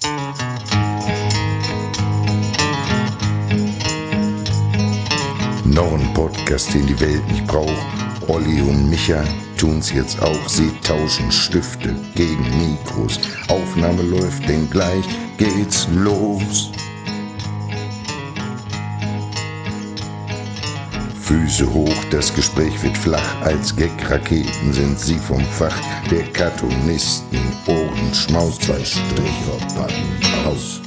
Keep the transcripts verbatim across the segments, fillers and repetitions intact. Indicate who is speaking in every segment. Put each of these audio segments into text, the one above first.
Speaker 1: Noch ein Podcast, den die Welt nicht braucht. Olli und Micha tun's jetzt auch. Sie tauschen Stifte gegen Mikros. Aufnahme läuft, denn gleich geht's los. Füße hoch, das Gespräch wird flach. Als Gag-Raketen sind sie vom Fach der Cartoonisten. Ohrenschmaus, zwei Stricher packen aus.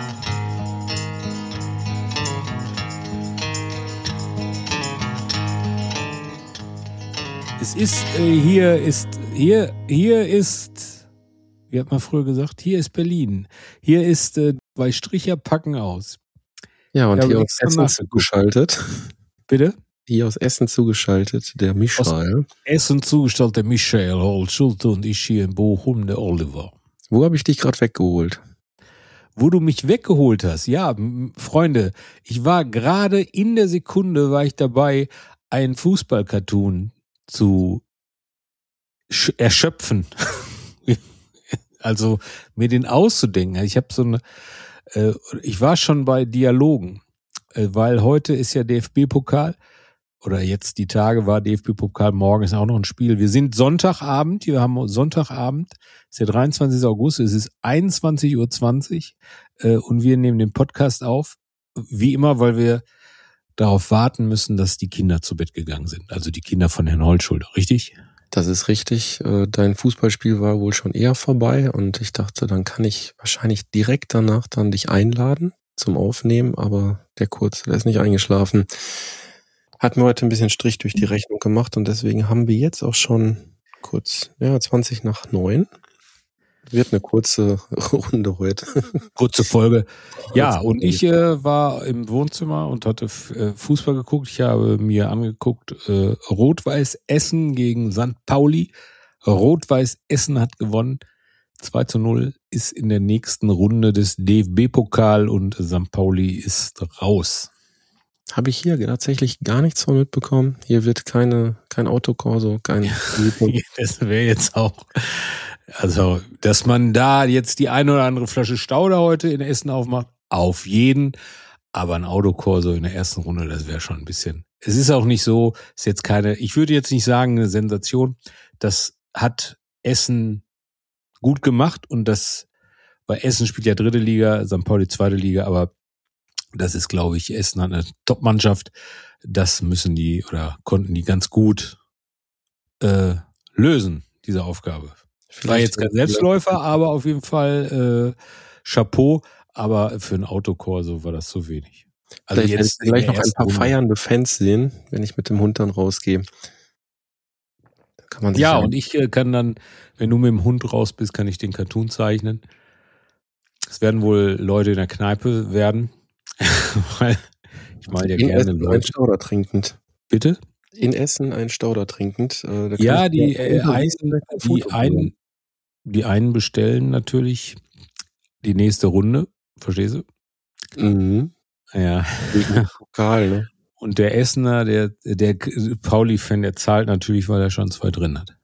Speaker 2: Es ist, äh, hier ist, hier, hier ist, wie hat man früher gesagt, hier ist Berlin. Hier ist, äh, zwei Stricher packen aus.
Speaker 3: Ja, und hier aus Essen zugeschaltet.
Speaker 2: Bitte?
Speaker 3: Hier aus Essen zugeschaltet, der Michael.
Speaker 2: Aus Essen zugeschaltet, der Michael Holtschulte und ich hier in Bochum, der Oliver.
Speaker 3: Wo habe ich dich gerade weggeholt?
Speaker 2: Wo du mich weggeholt hast, ja, m- Freunde, ich war gerade in der Sekunde, war ich dabei, einen Fußball-Cartoon zu sch- erschöpfen. Also mir den auszudenken. Ich habe so eine, äh, ich war schon bei Dialogen, äh, weil heute ist ja D F B-Pokal oder jetzt die Tage war D F B-Pokal, morgen ist auch noch ein Spiel. Wir sind Sonntagabend, wir haben Sonntagabend, ist der dreiundzwanzigsten August, es ist einundzwanzig Uhr zwanzig äh, und wir nehmen den Podcast auf, wie immer, weil wir darauf warten müssen, dass die Kinder zu Bett gegangen sind. Also die Kinder von Herrn Holtschulte, richtig?
Speaker 3: Das ist richtig. Äh, Dein Fußballspiel war wohl schon eher vorbei und ich dachte, dann kann ich wahrscheinlich direkt danach dann dich einladen zum Aufnehmen, aber der Kurze, der ist nicht eingeschlafen. Hat mir heute ein bisschen Strich durch die Rechnung gemacht und deswegen haben wir jetzt auch schon kurz, ja, zwanzig nach neun. Wird eine kurze Runde heute.
Speaker 2: Kurze Folge. Ja, und ich äh, war im Wohnzimmer und hatte f- äh, Fußball geguckt. Ich habe mir angeguckt, äh, Rot-Weiß Essen gegen Sankt Pauli. Rot-Weiß Essen hat gewonnen. zwei zu null, ist in der nächsten Runde des D F B-Pokal und Sankt Pauli ist raus.
Speaker 3: Habe ich hier tatsächlich gar nichts von mitbekommen. Hier wird keine, kein Autokorso, kein
Speaker 2: Das wäre jetzt auch, also, dass man da jetzt die eine oder andere Flasche Stauder heute in Essen aufmacht, auf jeden. Aber ein Autokorso in der ersten Runde, das wäre schon ein bisschen. Es ist auch nicht so, ist jetzt keine, ich würde jetzt nicht sagen, eine Sensation. Das hat Essen gut gemacht und das, weil Essen spielt ja dritte Liga, Sankt Pauli zweite Liga, aber das ist, glaube ich, Essen hat eine Top-Mannschaft. Das müssen die oder konnten die ganz gut äh, lösen, diese Aufgabe. War jetzt kein Selbstläufer, aber auf jeden Fall äh, Chapeau. Aber für ein Autokorso war das zu wenig. Also
Speaker 3: Vielleicht
Speaker 2: jetzt
Speaker 3: werde ich gleich
Speaker 2: in
Speaker 3: noch
Speaker 2: der
Speaker 3: ein paar
Speaker 2: ersten Runde.
Speaker 3: feiernde Fans sehen, wenn ich mit dem Hund dann rausgehe. Da kann man sich
Speaker 2: Ja, und ich äh, kann dann, wenn du mit dem Hund raus bist, kann ich den Cartoon zeichnen. Es werden wohl Leute in der Kneipe werden. Weil ich mal ja
Speaker 3: in
Speaker 2: gerne
Speaker 3: Essen ein
Speaker 2: Leute.
Speaker 3: Stauder trinkend.
Speaker 2: Bitte?
Speaker 3: In Essen ein Stauder trinkend. Äh, da kann
Speaker 2: Ja,
Speaker 3: ich
Speaker 2: die,
Speaker 3: dir
Speaker 2: äh,
Speaker 3: unten
Speaker 2: ein,
Speaker 3: ein
Speaker 2: die,
Speaker 3: Foto
Speaker 2: einen, die einen bestellen natürlich die nächste Runde. Verstehst du?
Speaker 3: Mhm.
Speaker 2: Ja.
Speaker 3: Wegen Pokal, ne?
Speaker 2: Und der Essener, der, der Pauli-Fan, der zahlt natürlich, weil er schon zwei drin hat.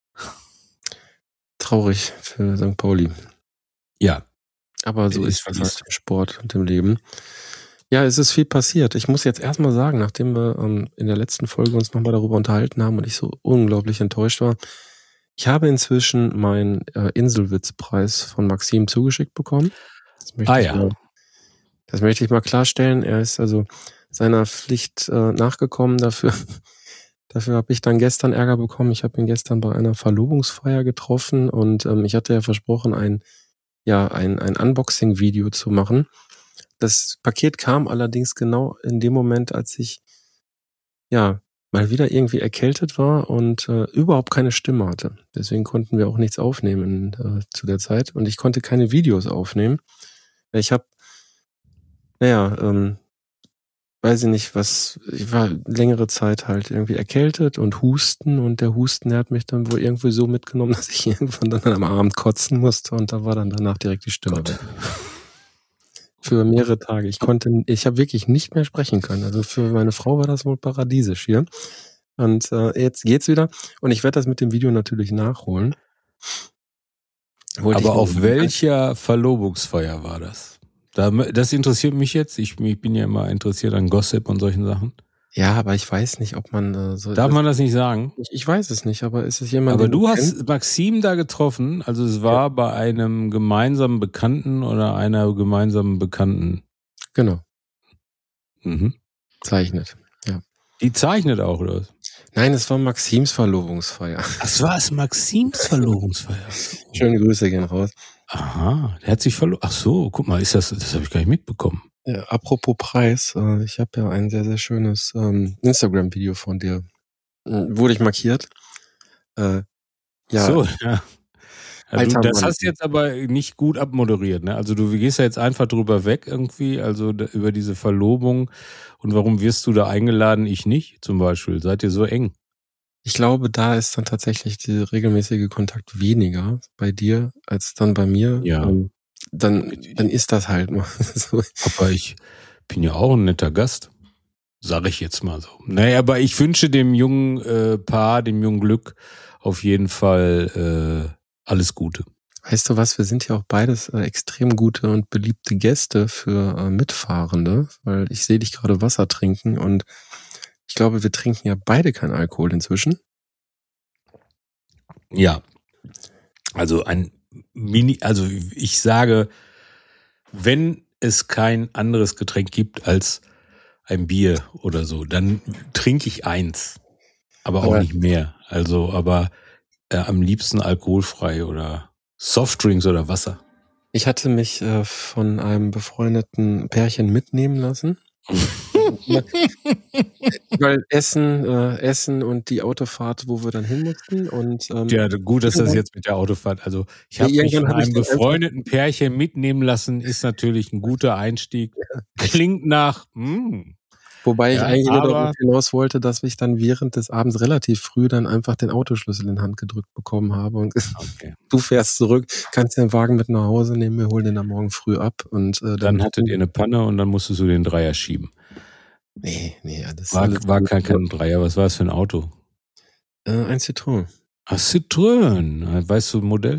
Speaker 3: Traurig für Sankt Pauli.
Speaker 2: Ja.
Speaker 3: Aber so
Speaker 2: Ist
Speaker 3: ist das
Speaker 2: wie
Speaker 3: halt
Speaker 2: es-
Speaker 3: im Sport und im Leben. Ja, es ist viel passiert. Ich muss jetzt erstmal sagen, nachdem wir ähm, in der letzten Folge uns nochmal darüber unterhalten haben und ich so unglaublich enttäuscht war, ich habe inzwischen meinen äh, Inselwitzpreis von Maxim zugeschickt bekommen. Das möchte
Speaker 2: Ah
Speaker 3: ich
Speaker 2: ja.
Speaker 3: mal, das möchte ich mal klarstellen. Er ist also seiner Pflicht äh, nachgekommen. Dafür, dafür habe ich dann gestern Ärger bekommen. Ich habe ihn gestern bei einer Verlobungsfeier getroffen und ähm, ich hatte ja versprochen, ein, ja, ein, ein Unboxing-Video zu machen. Das Paket kam allerdings genau in dem Moment, als ich ja mal wieder irgendwie erkältet war und äh, überhaupt keine Stimme hatte. Deswegen konnten wir auch nichts aufnehmen äh, zu der Zeit und ich konnte keine Videos aufnehmen. Ich habe, naja, ähm, weiß ich nicht, was, ich war längere Zeit halt irgendwie erkältet und Husten und der Husten, der hat mich dann wohl irgendwie so mitgenommen, dass ich irgendwann dann am Abend kotzen musste und da war dann danach direkt die Stimme
Speaker 2: Gott.
Speaker 3: weg. Für mehrere Tage. Ich konnte, ich habe wirklich nicht mehr sprechen können. Also für meine Frau war das wohl paradiesisch hier. Und äh, jetzt geht's wieder. Und ich werde das mit dem Video natürlich nachholen. Wollte ich
Speaker 2: Aber
Speaker 3: nur
Speaker 2: auf
Speaker 3: sagen.
Speaker 2: welcher Verlobungsfeier war das? Da, das interessiert mich jetzt. Ich, ich bin ja immer interessiert an Gossip und solchen Sachen.
Speaker 3: Ja, aber ich weiß nicht, ob man äh, so.
Speaker 2: Darf
Speaker 3: das,
Speaker 2: man das nicht sagen?
Speaker 3: ich, ich weiß es nicht, aber ist es jemand,
Speaker 2: Aber
Speaker 3: den
Speaker 2: du
Speaker 3: kennst?
Speaker 2: hast Maxim da getroffen, also es war bei einem gemeinsamen Bekannten oder einer gemeinsamen Bekannten.
Speaker 3: Genau,
Speaker 2: Mhm.
Speaker 3: zeichnet. Ja.
Speaker 2: Die zeichnet auch, oder was?
Speaker 3: Nein, es war Maxims Verlobungsfeier.
Speaker 2: Das war es, Maxims Verlobungsfeier.
Speaker 3: Schöne Grüße gehen raus.
Speaker 2: Aha, der hat sich verloren. Ach so, guck mal, ist das, das habe ich gar nicht mitbekommen.
Speaker 3: Ja, apropos Preis, äh, ich habe ja ein sehr, sehr schönes ähm, Instagram-Video von dir. Äh, wurde ich markiert. Äh, ja,
Speaker 2: So, ja. Ja, du,
Speaker 3: Alter
Speaker 2: das
Speaker 3: Mann.
Speaker 2: hast du jetzt aber nicht gut abmoderiert, ne? Also du gehst ja jetzt einfach drüber weg irgendwie, also da, über diese Verlobung. Und warum wirst du da eingeladen, ich nicht zum Beispiel? Seid ihr so eng?
Speaker 3: Ich glaube, da ist dann tatsächlich der regelmäßige Kontakt weniger bei dir als dann bei mir.
Speaker 2: Ja.
Speaker 3: Ähm, dann, dann ist das halt mal so.
Speaker 2: Aber ich bin ja auch ein netter Gast, sage ich jetzt mal so. Naja, aber ich wünsche dem jungen äh, Paar, dem jungen Glück auf jeden Fall äh, alles Gute.
Speaker 3: Weißt du was, wir sind ja auch beides äh, extrem gute und beliebte Gäste für äh, Mitfahrende, weil ich sehe dich gerade Wasser trinken und ich glaube, wir trinken ja beide keinen Alkohol inzwischen.
Speaker 2: Ja, also ein Mini, also ich sage, wenn es kein anderes Getränk gibt als ein Bier oder so, dann trinke ich eins, aber auch
Speaker 3: Aber-
Speaker 2: nicht mehr. Also, aber äh, am liebsten alkoholfrei oder Softdrinks oder Wasser.
Speaker 3: Ich hatte mich äh, von einem befreundeten Pärchen mitnehmen lassen. Weil Essen, äh, Essen und die Autofahrt, wo wir dann hin mussten. Und, ähm,
Speaker 2: Ja, gut, dass das
Speaker 3: irgendwann-
Speaker 2: jetzt mit der Autofahrt, also ich
Speaker 3: Ja,
Speaker 2: habe mich
Speaker 3: irgendwann
Speaker 2: von
Speaker 3: hab ich
Speaker 2: einem
Speaker 3: dann einfach-
Speaker 2: befreundeten Pärchen mitnehmen lassen, ist natürlich ein guter Einstieg. Klingt nach, mh,
Speaker 3: Wobei ich
Speaker 2: Ja,
Speaker 3: eigentlich nur
Speaker 2: aber-
Speaker 3: darauf hinaus wollte, dass ich dann während des Abends relativ früh dann einfach den Autoschlüssel in die Hand gedrückt bekommen habe. Und
Speaker 2: okay.
Speaker 3: du fährst zurück, kannst den Wagen mit nach Hause nehmen, wir holen den dann morgen früh ab. Und äh,
Speaker 2: Dann hattet ihr eine Panne und dann musstest du den Dreier schieben.
Speaker 3: Nee, nee, alles.
Speaker 2: War,
Speaker 3: alles
Speaker 2: war
Speaker 3: gut.
Speaker 2: kein, kein Dreier, was war es für ein Auto?
Speaker 3: Äh, ein Citroën.
Speaker 2: Ah, Citroën. Weißt du Modell?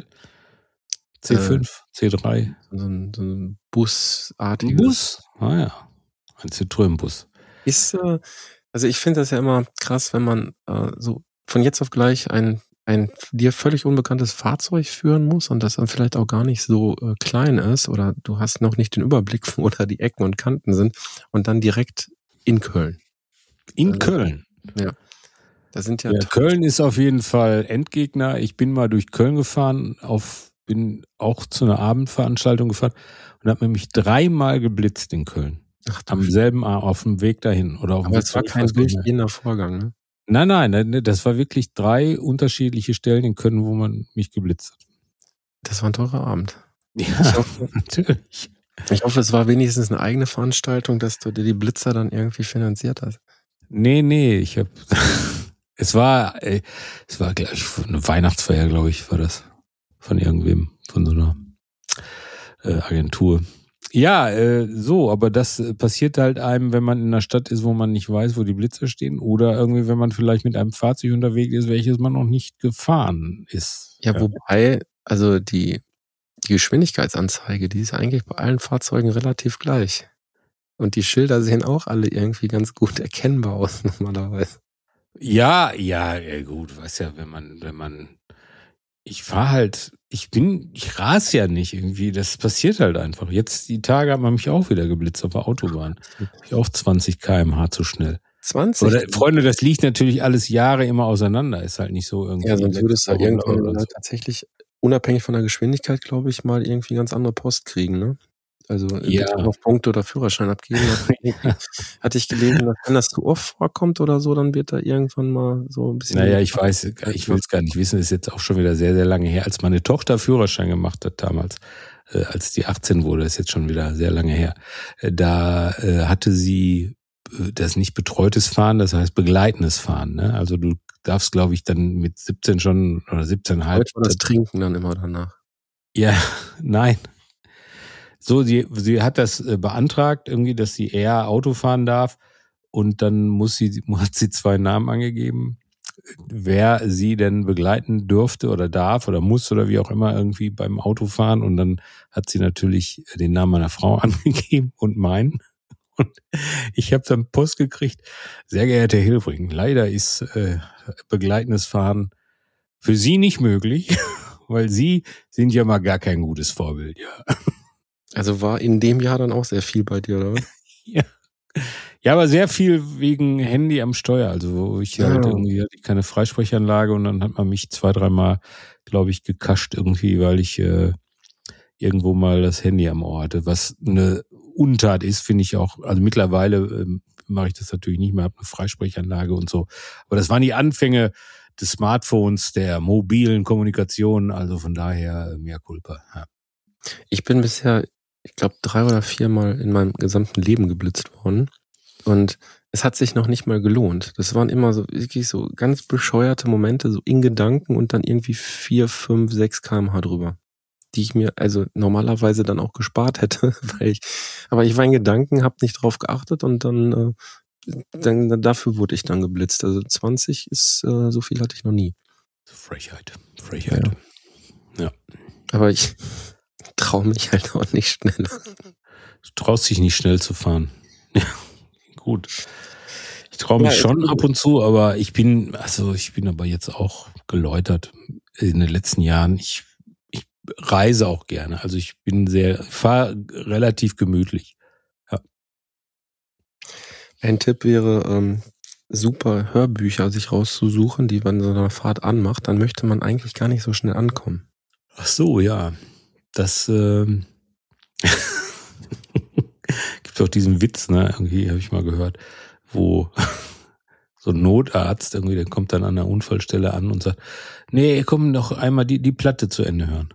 Speaker 2: C fünf, C drei.
Speaker 3: So ein, so ein Busartiges.
Speaker 2: Ein Bus? Ah ja, ein Citroën-Bus.
Speaker 3: Ist, äh, also ich finde das ja immer krass, wenn man äh, so von jetzt auf gleich ein, ein dir völlig unbekanntes Fahrzeug führen muss und das dann vielleicht auch gar nicht so äh, klein ist oder du hast noch nicht den Überblick, wo da die Ecken und Kanten sind und dann direkt in Köln.
Speaker 2: In
Speaker 3: Äh,
Speaker 2: Köln.
Speaker 3: Da sind ja,
Speaker 2: Ja, Köln ist auf jeden Fall Endgegner. Ich bin mal durch Köln gefahren, auf, bin auch zu einer Abendveranstaltung gefahren und habe mich dreimal geblitzt in Köln.
Speaker 3: ach, du
Speaker 2: Am
Speaker 3: Sch-
Speaker 2: selben A- auf dem Weg dahin. Oder auf dem
Speaker 3: aber
Speaker 2: Weg
Speaker 3: es war
Speaker 2: zurück,
Speaker 3: kein
Speaker 2: weiß gar nicht mehr.
Speaker 3: durchgehender Vorgang, ne?
Speaker 2: Nein, nein, nein, das war wirklich drei unterschiedliche Stellen in Köln, wo man mich geblitzt hat.
Speaker 3: Das war ein teurer Abend.
Speaker 2: Ja,
Speaker 3: Ich hoffe,
Speaker 2: natürlich.
Speaker 3: ich hoffe, es war wenigstens eine eigene Veranstaltung, dass du dir die Blitzer dann irgendwie finanziert hast.
Speaker 2: Nee, nee, ich hab. Es war, ey, es war gleich eine Weihnachtsfeier, glaube ich, war das. Von irgendwem, von so einer äh, Agentur. Ja, äh, so, aber das äh, passiert halt einem, wenn man in einer Stadt ist, wo man nicht weiß, wo die Blitzer stehen, oder irgendwie, wenn man vielleicht mit einem Fahrzeug unterwegs ist, welches man noch nicht gefahren ist.
Speaker 3: Ja, wobei, also die, die Geschwindigkeitsanzeige, die ist eigentlich bei allen Fahrzeugen relativ gleich. Und die Schilder sehen auch alle irgendwie ganz gut erkennbar aus, normalerweise.
Speaker 2: Ja, ja, ja, gut, weiß ja, wenn man, wenn man, ich fahr halt, ich bin, ich ras ja nicht irgendwie, das passiert halt einfach. Jetzt, die Tage hat man mich auch wieder geblitzt auf der Autobahn. Hab ich auch zwanzig Kilometer pro Stunde zu schnell.
Speaker 3: zwanzig?
Speaker 2: Oder, Freunde, das liegt natürlich alles Jahre immer auseinander, ist halt nicht so irgendwie.
Speaker 3: Ja, sonst würdest du halt
Speaker 2: letzte Woche
Speaker 3: irgendwann
Speaker 2: oder
Speaker 3: halt
Speaker 2: so.
Speaker 3: tatsächlich, unabhängig von der Geschwindigkeit, glaube ich, mal irgendwie ganz andere Post kriegen, ne? Also
Speaker 2: Ja.
Speaker 3: bitte auf Punkte oder Führerschein abgeben. Hatte ich gelesen, dass wenn das zu oft vorkommt oder so, dann wird da irgendwann mal so ein bisschen...
Speaker 2: Naja, ich weiß, ich will es gar nicht wissen, ist jetzt auch schon wieder sehr, sehr lange her. Als meine Tochter Führerschein gemacht hat damals, äh, als die achtzehn wurde, ist jetzt schon wieder sehr lange her, äh, da äh, hatte sie äh, das nicht betreutes Fahren, das heißt begleitendes Fahren. Ne? Also du darfst, glaube ich, dann mit siebzehn schon oder siebzehn Komma fünf.
Speaker 3: Heute war das Trinken dann immer danach.
Speaker 2: Ja, nein. So, sie, sie hat das äh, beantragt, irgendwie, dass sie eher Auto fahren darf und dann muss sie, hat sie zwei Namen angegeben wer sie denn begleiten dürfte oder darf oder muss oder wie auch immer irgendwie beim Autofahren. Und dann hat sie natürlich den Namen meiner Frau angegeben und meinen. Und ich habe dann Post gekriegt, sehr geehrter Herr Hilfring, leider ist äh, begleitendes Fahren für Sie nicht möglich, weil Sie sind ja mal gar kein gutes Vorbild. Ja.
Speaker 3: Also war in dem Jahr dann auch sehr viel bei dir, oder?
Speaker 2: Ja. Ja, aber sehr viel wegen Handy am Steuer. Also wo ich halt
Speaker 3: Ja.
Speaker 2: irgendwie hatte ich keine Freisprechanlage und dann hat man mich zwei, dreimal, glaube ich, gekascht irgendwie, weil ich äh, irgendwo mal das Handy am Ohr hatte, was eine Untat ist, finde ich auch. Also mittlerweile ähm, mache ich das natürlich nicht mehr, habe eine Freisprechanlage und so. Aber das waren die Anfänge des Smartphones, der mobilen Kommunikation. Also von daher äh, mehr Culpa. Ja.
Speaker 3: Ich bin bisher, ich glaube, drei oder viermal in meinem gesamten Leben geblitzt worden. Und es hat sich noch nicht mal gelohnt. Das waren immer so wirklich so ganz bescheuerte Momente, so in Gedanken und dann irgendwie vier, fünf, sechs Kilometer pro Stunde drüber. Die ich mir also normalerweise dann auch gespart hätte, weil ich, aber ich war in Gedanken, habe nicht drauf geachtet und dann, äh, dann dafür wurde ich dann geblitzt. Also zwanzig ist, äh, so viel hatte ich noch nie.
Speaker 2: Frechheit. Frechheit. Ja. ja.
Speaker 3: Aber ich traue mich halt auch nicht schneller.
Speaker 2: Du traust dich nicht schnell zu fahren. Ja, gut. Ich traue mich ja, schon ab und zu, aber ich bin, also ich bin aber jetzt auch geläutert in den letzten Jahren. Ich, ich reise auch gerne. Also ich bin sehr, fahre relativ gemütlich. Ja.
Speaker 3: Ein Tipp wäre, ähm, super Hörbücher sich rauszusuchen, die man so einer Fahrt anmacht. Dann möchte man eigentlich gar nicht so schnell ankommen.
Speaker 2: Ach so, ja. Das ähm gibt auch diesen Witz, ne? Irgendwie habe ich mal gehört, wo so ein Notarzt irgendwie, der kommt dann an der Unfallstelle an und sagt, nee, komm noch einmal die, die Platte zu Ende hören.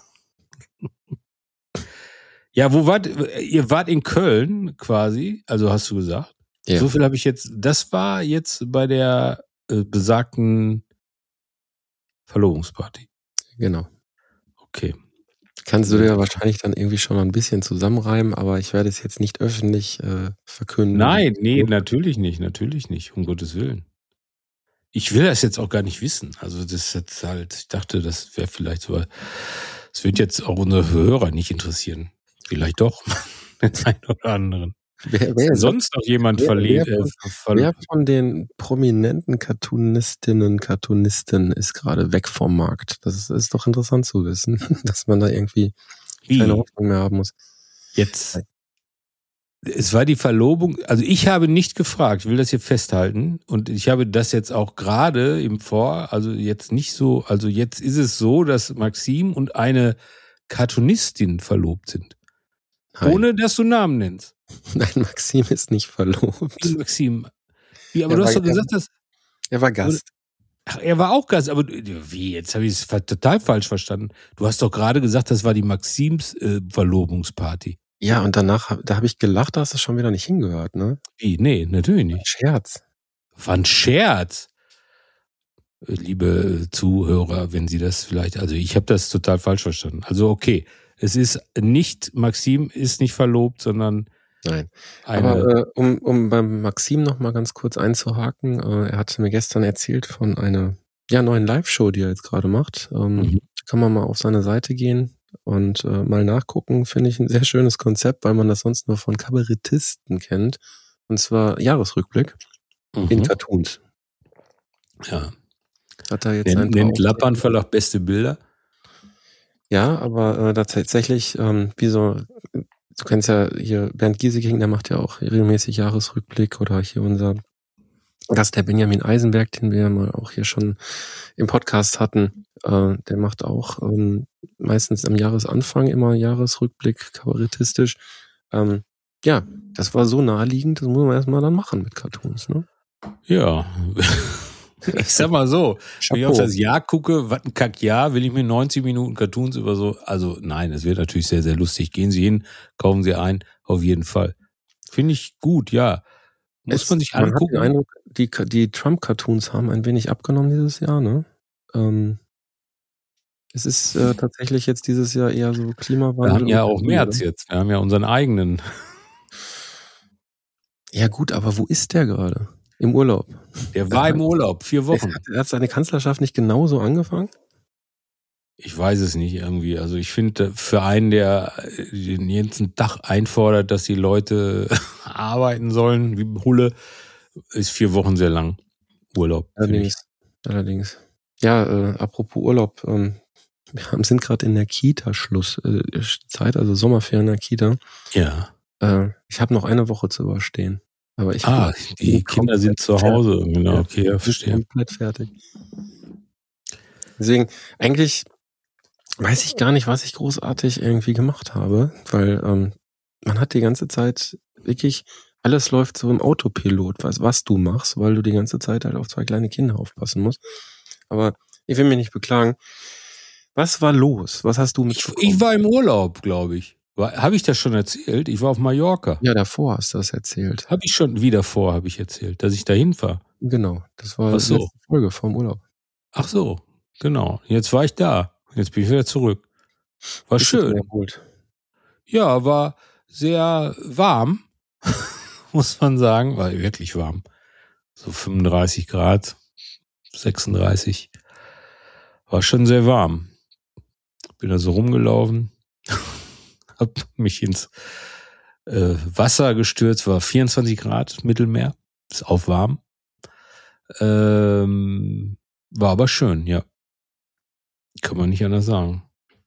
Speaker 2: Ja, wo wart, ihr wart in Köln quasi, also hast du gesagt. Ja. So viel habe ich jetzt, das war jetzt bei der äh, besagten Verlobungsparty.
Speaker 3: Genau.
Speaker 2: Okay.
Speaker 3: Kannst du dir ja wahrscheinlich dann irgendwie schon mal ein bisschen zusammenreimen, aber ich werde es jetzt nicht öffentlich äh, verkünden.
Speaker 2: Nein, nee, natürlich nicht, natürlich nicht, um Gottes Willen. Ich will das jetzt auch gar nicht wissen. Also das ist jetzt halt, ich dachte, das wäre vielleicht so, das wird jetzt auch unsere Hörer nicht interessieren. Vielleicht doch, den einen oder anderen.
Speaker 3: Wer, wer
Speaker 2: ist sonst noch jemand
Speaker 3: wer,
Speaker 2: verliebt?
Speaker 3: Wer,
Speaker 2: äh, ver-
Speaker 3: wer von den prominenten Cartoonistinnen, Cartoonisten ist gerade weg vom Markt? Das ist, ist doch interessant zu wissen, dass man da irgendwie
Speaker 2: Wie?
Speaker 3: keine Hoffnung mehr haben muss.
Speaker 2: Jetzt. Es war die Verlobung, also ich habe nicht gefragt, ich will das hier festhalten und ich habe das jetzt auch gerade im Vor, also jetzt nicht so, also jetzt ist es so, dass Maxim und eine Cartoonistin verlobt sind. Nein. Ohne, dass du Namen nennst.
Speaker 3: Nein, Maxim ist nicht verlobt.
Speaker 2: Wie Maxim? Wie, aber er du hast doch gesagt, dass...
Speaker 3: Er war Gast.
Speaker 2: Ach, er war auch Gast, aber wie, jetzt habe ich es total falsch verstanden. Du hast doch gerade gesagt, das war die Maxims äh, Verlobungsparty.
Speaker 3: Ja, und danach, da habe ich gelacht, da hast du schon wieder nicht hingehört, ne?
Speaker 2: Wie? Nee, natürlich nicht.
Speaker 3: Scherz.
Speaker 2: War ein Scherz. Liebe Zuhörer, wenn Sie das vielleicht, also ich habe das total falsch verstanden. Also okay, es ist nicht, Maxim ist nicht verlobt, sondern
Speaker 3: Nein,
Speaker 2: eine
Speaker 3: aber äh, um, um beim Maxim noch mal ganz kurz einzuhaken, äh, er hatte mir gestern erzählt von einer ja, neuen Live-Show, die er jetzt gerade macht. Ähm, mhm. Kann man mal auf seine Seite gehen und äh, mal nachgucken. Finde ich ein sehr schönes Konzept, weil man das sonst nur von Kabarettisten kennt. Und zwar Jahresrückblick mhm. in Cartoons.
Speaker 2: Ja.
Speaker 3: Hat er jetzt
Speaker 2: Nennt, nennt Lappan Verlag beste Bilder?
Speaker 3: Ja, aber äh, da tatsächlich, ähm, wie so, du kennst ja hier Bernd Gieseking, der macht ja auch regelmäßig Jahresrückblick, oder hier unser Gast, der Benjamin Eisenberg, den wir ja mal auch hier schon im Podcast hatten, äh, der macht auch ähm, meistens am Jahresanfang immer Jahresrückblick, kabarettistisch. Ähm, ja, das war so naheliegend, das muss man erstmal dann machen mit Cartoons, ne?
Speaker 2: Ja. Ich sag mal so, Chapeau. Wenn ich auf das Jahr gucke, was ein Kackjahr, will ich mir neunzig Minuten Cartoons über so, also nein, es wird natürlich sehr, sehr lustig. Gehen Sie hin, kaufen Sie ein, auf jeden Fall. Finde ich gut, ja. Muss es, man sich man angucken.
Speaker 3: Hat den Eindruck, die, die Trump-Cartoons haben ein wenig abgenommen dieses Jahr, ne? Ähm, es ist äh, tatsächlich jetzt dieses Jahr eher so Klimawandel.
Speaker 2: Wir haben ja auch März jetzt, wir haben ja unseren eigenen.
Speaker 3: Ja gut, aber wo ist der gerade? Im Urlaub.
Speaker 2: Der war im Urlaub, vier Wochen.
Speaker 3: Hat, hat seine Kanzlerschaft nicht genauso angefangen?
Speaker 2: Ich weiß es nicht irgendwie. Also ich finde, für einen, der den ganzen Tag einfordert, dass die Leute arbeiten sollen, wie Hulle, ist vier Wochen sehr lang. Urlaub.
Speaker 3: Allerdings. Allerdings. Ja, äh, apropos Urlaub. Ähm, wir haben, sind gerade in der Kita-Schlusszeit, äh, also Sommerferien in der Kita.
Speaker 2: Ja.
Speaker 3: Äh, ich habe noch eine Woche zu überstehen. Aber ich
Speaker 2: ah, die Kinder sind zu Hause.
Speaker 3: Fertig.
Speaker 2: Genau, okay, ja, verstehe.
Speaker 3: Komplett fertig. Deswegen, eigentlich weiß ich gar nicht, was ich großartig irgendwie gemacht habe, weil ähm, man hat die ganze Zeit wirklich, alles läuft so im Autopilot, was, was du machst, weil du die ganze Zeit halt auf zwei kleine Kinder aufpassen musst. Aber ich will mich nicht beklagen. Was war los? Was hast du mitbekommen?
Speaker 2: Ich, ich war im Urlaub, glaube ich. Habe ich das schon erzählt? Ich war auf Mallorca.
Speaker 3: Ja, davor hast du das erzählt.
Speaker 2: Habe ich schon wieder vor, habe ich erzählt, dass ich dahin fahre.
Speaker 3: Genau, das war
Speaker 2: Ach so.
Speaker 3: die letzte Folge vom Urlaub.
Speaker 2: Ach so, genau. Jetzt war ich da. Jetzt bin ich wieder zurück. War
Speaker 3: Ist
Speaker 2: schön. Ja, war sehr warm, muss man sagen. War wirklich warm. So fünfunddreißig Grad, sechsunddreißig. War schon sehr warm. Bin da so rumgelaufen. Hab mich ins äh, Wasser gestürzt, war vierundzwanzig Grad Mittelmeer, ist auch warm. Ähm, war aber schön, ja. Kann man nicht anders sagen.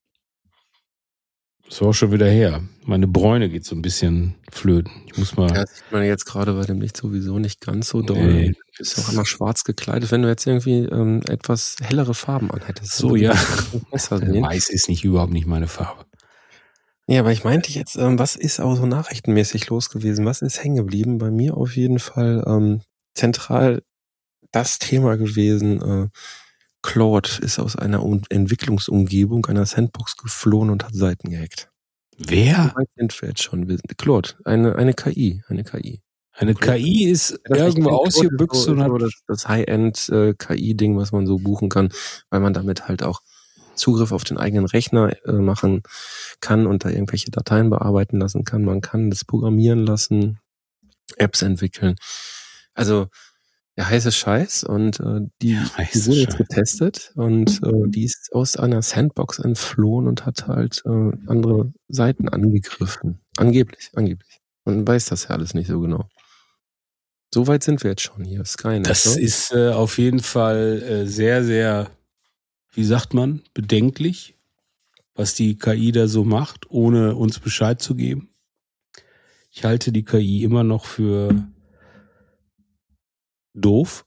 Speaker 2: Das war auch schon wieder her. Meine Bräune geht so ein bisschen flöten. Ich muss mal.
Speaker 3: Ja, das sieht man jetzt gerade bei dem Licht sowieso nicht ganz so doll.
Speaker 2: Nee.
Speaker 3: Du bist auch immer schwarz gekleidet. Wenn du jetzt irgendwie ähm, etwas hellere Farben anhättest.
Speaker 2: So, ja.
Speaker 3: Besser sehen.
Speaker 2: Weiß ist nicht überhaupt nicht meine Farbe.
Speaker 3: Ja, aber ich meinte jetzt, ähm, was ist auch so nachrichtenmäßig los gewesen? Was ist hängen geblieben? Bei mir auf jeden Fall ähm, zentral das Thema gewesen. Äh, Claude ist aus einer um- Entwicklungsumgebung, einer Sandbox geflohen und hat Seiten gehackt.
Speaker 2: Wer?
Speaker 3: So weit sind wir jetzt schon. Claude, eine, eine K I, eine K I.
Speaker 2: Eine K I ist irgendwo ausgebüxt
Speaker 3: so,
Speaker 2: und hat
Speaker 3: so das, das High-End-K I-Ding, was man so buchen kann, weil man damit halt auch Zugriff auf den eigenen Rechner äh, machen kann und da irgendwelche Dateien bearbeiten lassen kann. Man kann das programmieren lassen, Apps entwickeln. Also der heiße Scheiß und äh, die,
Speaker 2: ja,
Speaker 3: die wurde jetzt getestet und äh, die ist aus einer Sandbox entflohen und hat halt äh, andere Seiten angegriffen. Angeblich, angeblich. Man weiß das ja alles nicht so genau. So weit sind wir jetzt schon hier. Skynet.
Speaker 2: Das
Speaker 3: ne?
Speaker 2: ist äh, auf jeden Fall äh, sehr, sehr, wie sagt man, bedenklich, was die K I da so macht, ohne uns Bescheid zu geben. Ich halte die K I immer noch für doof.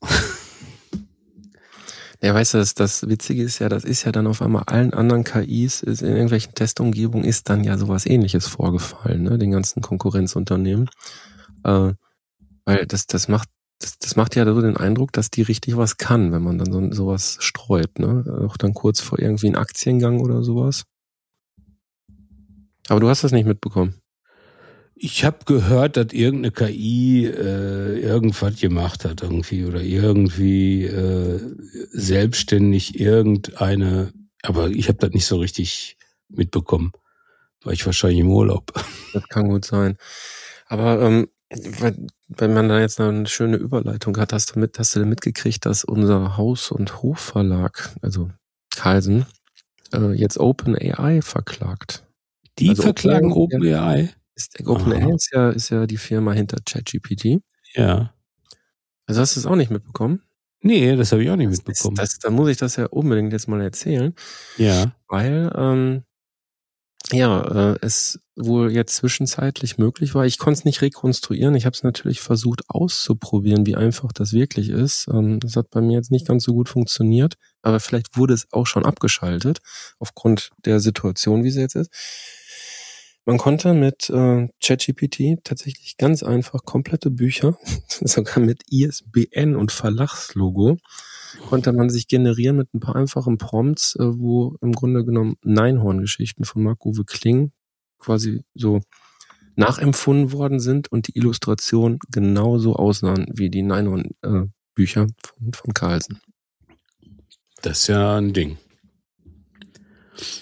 Speaker 3: Ja, weißt du, das, das Witzige ist ja, das ist ja dann auf einmal allen anderen K Is, ist in irgendwelchen Testumgebungen ist dann ja sowas Ähnliches vorgefallen, ne, den ganzen Konkurrenzunternehmen. Äh, weil das, das macht, das, das macht ja so den Eindruck, dass die richtig was kann, wenn man dann so, sowas streut, ne, auch dann kurz vor irgendwie einen Aktiengang oder sowas. Aber du hast das nicht mitbekommen.
Speaker 2: Ich habe gehört, dass irgendeine K I äh, irgendwas gemacht hat irgendwie oder irgendwie äh, selbstständig irgendeine, aber ich habe das nicht so richtig mitbekommen. War ich wahrscheinlich im Urlaub.
Speaker 3: Das kann gut sein. Aber ähm, wenn man da jetzt noch eine schöne Überleitung hat, hast du mit, hast du denn mitgekriegt, dass unser Haus- und Hofverlag, also Carlsen, äh, jetzt OpenAI verklagt.
Speaker 2: Die
Speaker 3: also
Speaker 2: verklagen OpenAI?
Speaker 3: OpenAI ist ja, ist ja die Firma hinter ChatGPT.
Speaker 2: Ja.
Speaker 3: Also hast du es auch nicht mitbekommen?
Speaker 2: Nee, das habe ich auch nicht
Speaker 3: das
Speaker 2: mitbekommen.
Speaker 3: Ist, das, dann muss ich das ja unbedingt jetzt mal erzählen.
Speaker 2: Ja.
Speaker 3: Weil, ähm, ja, äh, es wohl jetzt zwischenzeitlich möglich war. Ich konnte es nicht rekonstruieren. Ich habe es natürlich versucht auszuprobieren, wie einfach das wirklich ist. Ähm, das hat bei mir jetzt nicht ganz so gut funktioniert. Aber vielleicht wurde es auch schon abgeschaltet, aufgrund der Situation, wie sie jetzt ist. Man konnte mit äh, ChatGPT tatsächlich ganz einfach komplette Bücher, sogar mit I S B N und Verlagslogo, konnte man sich generieren mit ein paar einfachen Prompts, äh, wo im Grunde genommen Neinhorn-Geschichten von Marc-Uwe Kling quasi so nachempfunden worden sind und die Illustrationen genauso aussahen wie die Neinhorn-Bücher äh, von, von Carlsen.
Speaker 2: Das ist ja ein Ding.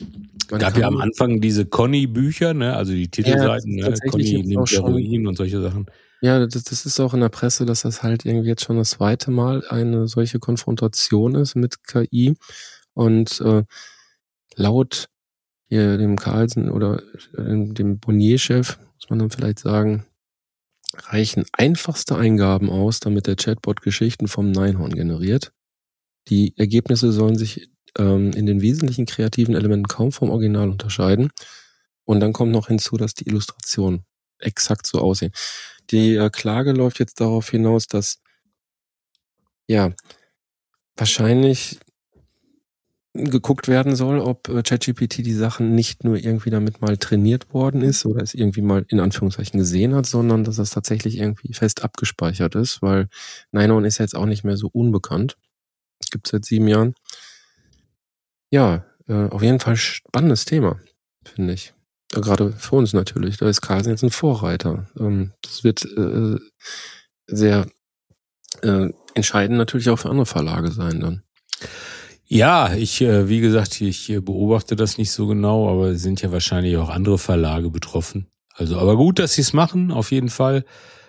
Speaker 2: Es gab ja am Anfang diese Conny-Bücher, ne? Also die Titelseiten,
Speaker 3: ja,
Speaker 2: ne? Conny nimmt Heroin und solche Sachen.
Speaker 3: Ja, das, das ist auch in der Presse, dass das halt irgendwie jetzt schon das zweite Mal eine solche Konfrontation ist mit K I. Und äh, laut hier dem Carlsen oder äh, dem Bonnier-Chef, muss man dann vielleicht sagen, reichen einfachste Eingaben aus, damit der Chatbot Geschichten vom Neinhorn generiert. Die Ergebnisse sollen sich ähm, in den wesentlichen kreativen Elementen kaum vom Original unterscheiden. Und dann kommt noch hinzu, dass die Illustrationen exakt so aussehen. Die äh, Klage läuft jetzt darauf hinaus, dass ja wahrscheinlich geguckt werden soll, ob äh, ChatGPT die Sachen nicht nur irgendwie damit mal trainiert worden ist oder es irgendwie mal in Anführungszeichen gesehen hat, sondern dass es tatsächlich irgendwie fest abgespeichert ist, weil Neinhorn ist jetzt auch nicht mehr so unbekannt. Es gibt seit sieben Jahren. Ja, äh, auf jeden Fall spannendes Thema, finde ich. Ja, gerade für uns natürlich. Da ist Carlsen jetzt ein Vorreiter. Ähm, das wird äh, sehr äh, entscheidend natürlich auch für andere Verlage sein dann.
Speaker 2: Ja, ich, äh, wie gesagt, ich beobachte das nicht so genau, aber es sind ja wahrscheinlich auch andere Verlage betroffen. Also, aber gut, dass sie es machen, auf jeden Fall.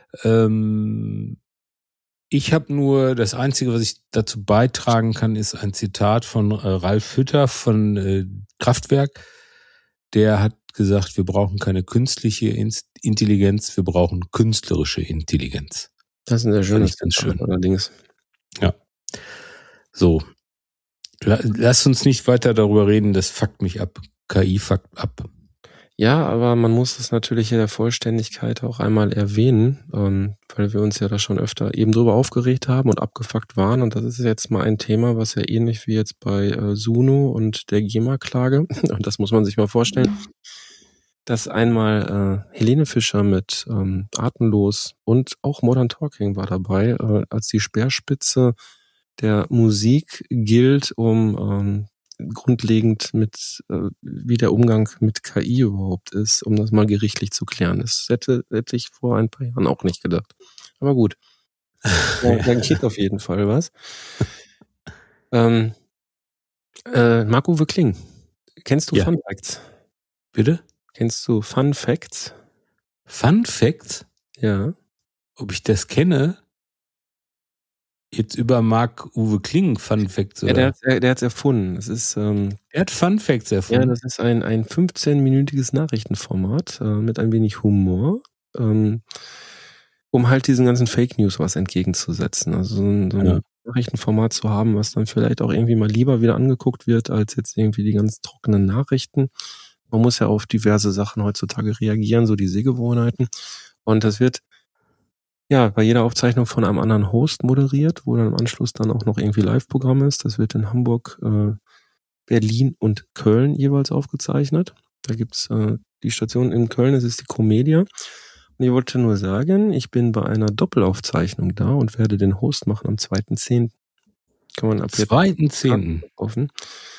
Speaker 2: Ähm, ich habe nur, das Einzige, was ich dazu beitragen kann, ist ein Zitat von äh, Ralf Hütter von äh, Kraftwerk. Der hat gesagt, wir brauchen keine künstliche Intelligenz, wir brauchen künstlerische Intelligenz.
Speaker 3: Das ist ein sehr schönes
Speaker 2: ganz schön.
Speaker 3: Allerdings.
Speaker 2: Ja. So. Lass uns nicht weiter darüber reden, das fuckt mich ab. K I fuckt ab.
Speaker 3: Ja, aber man muss es natürlich in der Vollständigkeit auch einmal erwähnen, ähm, weil wir uns ja da schon öfter eben drüber aufgeregt haben und abgefuckt waren. Und das ist jetzt mal ein Thema, was ja ähnlich wie jetzt bei äh, Suno und der GEMA-Klage, und das muss man sich mal vorstellen, dass einmal äh, Helene Fischer mit ähm, Atemlos und auch Modern Talking war dabei, äh, als die Speerspitze der Musik gilt, um ähm, grundlegend mit, äh, wie der Umgang mit K I überhaupt ist, um das mal gerichtlich zu klären. Das hätte, hätte ich vor ein paar Jahren auch nicht gedacht. Aber gut. Ja, da geht auf jeden Fall was. Ähm, äh, Marc-Uwe Kling. Kennst du
Speaker 2: Ja.
Speaker 3: Fun Facts?
Speaker 2: Bitte?
Speaker 3: Kennst du Fun Facts?
Speaker 2: Fun Facts?
Speaker 3: Ja.
Speaker 2: Ob ich das kenne? Jetzt über Marc-Uwe Kling Fun Facts, oder?
Speaker 3: Ja, der hat er, der hat's erfunden. Das ist, ähm,
Speaker 2: er hat Fun Facts erfunden?
Speaker 3: Ja, das ist ein, ein fünfzehnminütiges Nachrichtenformat äh, mit ein wenig Humor, ähm, um halt diesen ganzen Fake News was entgegenzusetzen. Also so ein, so ein
Speaker 2: Ja.
Speaker 3: Nachrichtenformat zu haben, was dann vielleicht auch irgendwie mal lieber wieder angeguckt wird, als jetzt irgendwie die ganz trockenen Nachrichten. Man muss ja auf diverse Sachen heutzutage reagieren, so die Sehgewohnheiten. Und das wird ja bei jeder Aufzeichnung von einem anderen Host moderiert, wo dann im Anschluss dann auch noch irgendwie Live-Programm ist. Das wird in Hamburg, äh, Berlin und Köln jeweils aufgezeichnet. Da gibt's äh, die Station in Köln, das ist die Comedia. Und ich wollte nur sagen, ich bin bei einer Doppelaufzeichnung da und werde den Host machen am zweiten zehnten Kann man ab jetzt
Speaker 2: zweiten zehnten
Speaker 3: kaufen.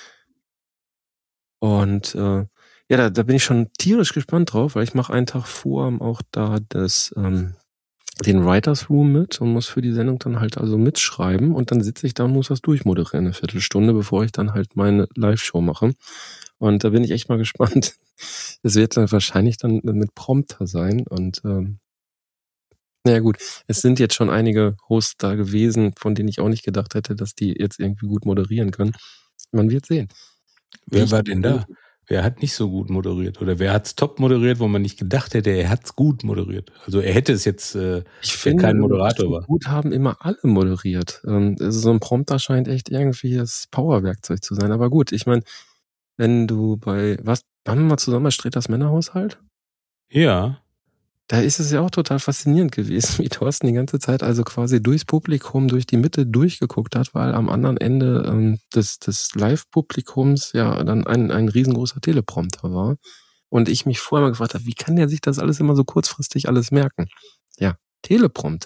Speaker 3: Und äh, ja, da, da bin ich schon tierisch gespannt drauf, weil ich mache einen Tag vor auch da das ähm, den Writers Room mit und muss für die Sendung dann halt also mitschreiben und dann sitze ich da und muss das durchmoderieren, eine Viertelstunde, bevor ich dann halt meine Live-Show mache. Und da bin ich echt mal gespannt. Es wird dann wahrscheinlich dann mit Prompter sein und ähm, naja gut, es sind jetzt schon einige Hosts da gewesen, von denen ich auch nicht gedacht hätte, dass die jetzt irgendwie gut moderieren können. Man wird sehen.
Speaker 2: Wer war denn da? Wer hat nicht so gut moderiert? Oder wer hat's top moderiert, wo man nicht gedacht hätte, er hat's gut moderiert? Also er hätte es jetzt, äh,
Speaker 3: ich finde,
Speaker 2: kein Moderator war.
Speaker 3: Gut haben immer alle moderiert. Ähm, also so ein Prompter scheint echt irgendwie das Powerwerkzeug zu sein. Aber gut, ich meine, wenn du bei, was, waren wir mal zusammen bei Sträters Männerhaushalt?
Speaker 2: Ja.
Speaker 3: Da ist es ja auch total faszinierend gewesen, wie Thorsten die ganze Zeit also quasi durchs Publikum, durch die Mitte durchgeguckt hat, weil am anderen Ende ähm, des, des Live-Publikums ja dann ein, ein riesengroßer Teleprompter war. Und ich mich vorher mal gefragt habe, wie kann der sich das alles immer so kurzfristig alles merken? Ja, Teleprompter.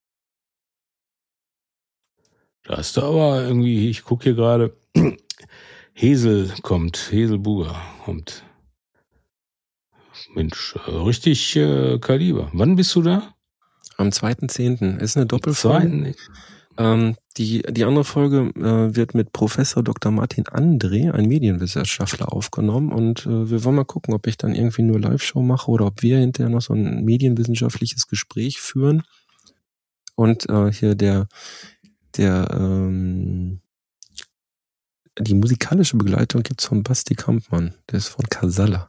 Speaker 2: Da hast du aber irgendwie, ich gucke hier gerade, Hesel kommt, Hesel Buger kommt. Mensch, richtig äh, Kaliber. Wann bist du da?
Speaker 3: Am zweiten zehnten Ist eine Doppelfolge.
Speaker 2: Zweiten.
Speaker 3: Ähm, die, die andere Folge äh, wird mit Professor Doktor Martin André, ein Medienwissenschaftler, aufgenommen und äh, wir wollen mal gucken, ob ich dann irgendwie nur Live-Show mache oder ob wir hinterher noch so ein medienwissenschaftliches Gespräch führen. Und äh, hier der, der, ähm, die musikalische Begleitung gibt's von Basti Kampmann, der ist von Casalla.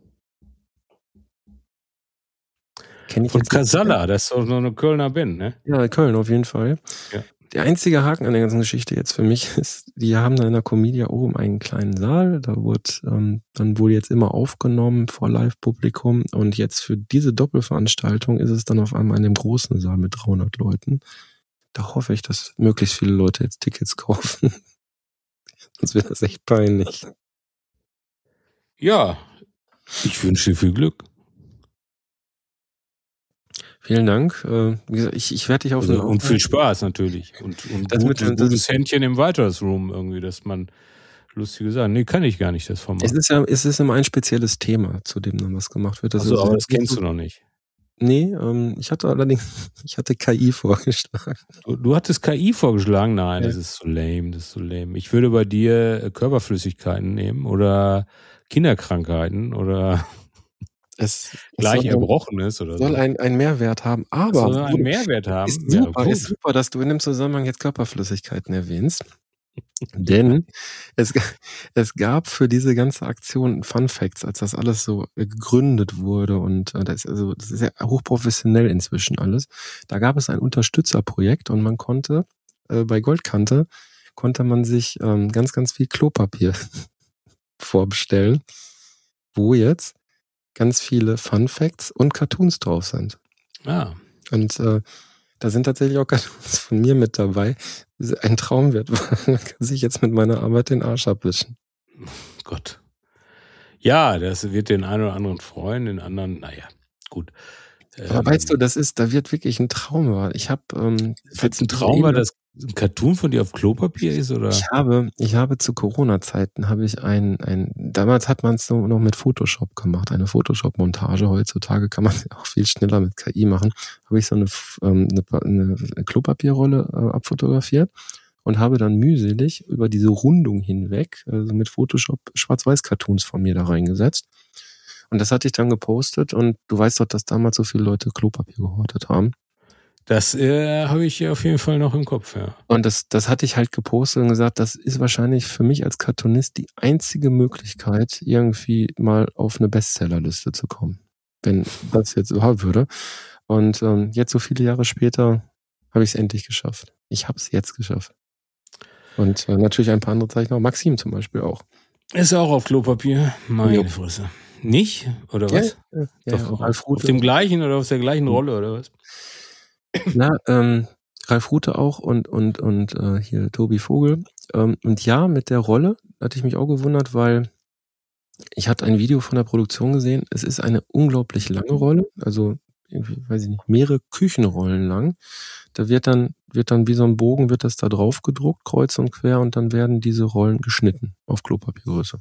Speaker 3: Kenn ich
Speaker 2: Von
Speaker 3: jetzt nicht.
Speaker 2: Casalla, das ist doch so eine Kölner Band, ne?
Speaker 3: Ja, Köln auf jeden Fall.
Speaker 2: Ja.
Speaker 3: Der einzige Haken an der ganzen Geschichte jetzt für mich ist, die haben da in der Comedia oben einen kleinen Saal, da wurde ähm, dann wohl jetzt immer aufgenommen vor Live-Publikum und jetzt für diese Doppelveranstaltung ist es dann auf einmal in dem großen Saal mit dreihundert Leuten. Da hoffe ich, dass möglichst viele Leute jetzt Tickets kaufen. Sonst wird das echt peinlich.
Speaker 2: Ja, ich wünsche dir viel Glück.
Speaker 3: Vielen Dank. Äh, wie gesagt, ich, ich werde dich auf
Speaker 2: Also,
Speaker 3: den
Speaker 2: und viel Spaß natürlich. Und, und
Speaker 3: Das
Speaker 2: gut,
Speaker 3: mit dem-
Speaker 2: ein gutes Händchen im Writers Room irgendwie, dass man lustige Sachen. Nee, kann ich gar nicht, das Format.
Speaker 3: Es ist ja, es ist immer ein spezielles Thema, zu dem dann was gemacht wird.
Speaker 2: Also, aber das kennst du noch nicht.
Speaker 3: Nee, ähm, ich hatte allerdings, ich hatte K I vorgeschlagen.
Speaker 2: Du, du hattest K I vorgeschlagen? Nein,
Speaker 3: Ja.
Speaker 2: das ist so lame, das ist so lame. Ich würde bei dir äh, Körperflüssigkeiten nehmen oder Kinderkrankheiten oder
Speaker 3: Es,
Speaker 2: gleich
Speaker 3: es soll,
Speaker 2: Erbrochenes oder
Speaker 3: soll
Speaker 2: so.
Speaker 3: ein, ein Mehrwert haben,
Speaker 2: Das
Speaker 3: aber
Speaker 2: soll einen Mehrwert haben.
Speaker 3: ist
Speaker 2: Ja,
Speaker 3: super,
Speaker 2: gut.
Speaker 3: ist super, dass du in dem Zusammenhang jetzt Körperflüssigkeiten erwähnst. Denn es, es gab für diese ganze Aktion Fun Facts, als das alles so äh, gegründet wurde und äh, das ist also das ist ja hochprofessionell inzwischen alles. Da gab es ein Unterstützerprojekt und man konnte äh, bei Goldkante konnte man sich ähm, ganz, ganz viel Klopapier vorbestellen, wo jetzt ganz viele Fun Facts und Cartoons drauf sind.
Speaker 2: Ah,
Speaker 3: Und äh, da sind tatsächlich auch Cartoons von mir mit dabei. Ein Traum wird, man kann sich jetzt mit meiner Arbeit den Arsch abwischen.
Speaker 2: Gott. Ja, das wird den einen oder anderen freuen, den anderen, naja, gut.
Speaker 3: Aber
Speaker 2: Ähm,
Speaker 3: weißt du, das ist, da wird wirklich ein Traum wahr. Ich habe, ähm,
Speaker 2: Wird ein Traum, weil das ein Cartoon von dir auf Klopapier ist, oder?
Speaker 3: Ich habe, ich habe zu Corona-Zeiten habe ich ein, ein, damals hat man es so noch mit Photoshop gemacht, eine Photoshop-Montage. Heutzutage kann man es auch viel schneller mit K I machen. Habe ich so eine, ähm, eine, eine Klopapierrolle äh, abfotografiert und habe dann mühselig über diese Rundung hinweg, also mit Photoshop Schwarz-Weiß-Cartoons von mir da reingesetzt. Und das hatte ich dann gepostet und du weißt doch, dass damals so viele Leute Klopapier gehortet haben.
Speaker 2: Das äh, habe ich auf jeden Fall noch im Kopf, ja.
Speaker 3: Und das, das hatte ich halt gepostet und gesagt, das ist wahrscheinlich für mich als Cartoonist die einzige Möglichkeit, irgendwie mal auf eine Bestsellerliste zu kommen, wenn das jetzt so haben würde. Und ähm, jetzt so viele Jahre später habe ich es endlich geschafft. Ich habe es jetzt geschafft. Und äh, natürlich ein paar andere Zeichen auch. Maxim zum Beispiel auch.
Speaker 2: Ist auch auf Klopapier. Meine
Speaker 3: Jo.
Speaker 2: Fresse. Nicht? Oder was?
Speaker 3: Ja, ja,
Speaker 2: Doch,
Speaker 3: ja,
Speaker 2: auf,
Speaker 3: Ralf
Speaker 2: auf
Speaker 3: Rute.
Speaker 2: dem gleichen oder auf der gleichen Rolle, oder was?
Speaker 3: Na, ähm, Ralf Rute auch und und und äh, hier Tobi Vogel. Ähm, und ja, mit der Rolle hatte ich mich auch gewundert, weil ich hatte ein Video von der Produktion gesehen. Es ist eine unglaublich lange Rolle, also irgendwie, weiß ich nicht, mehrere Küchenrollen lang. Da wird dann wird dann wie so ein Bogen wird das da drauf gedruckt, kreuz und quer, und dann werden diese Rollen geschnitten auf Klopapiergröße.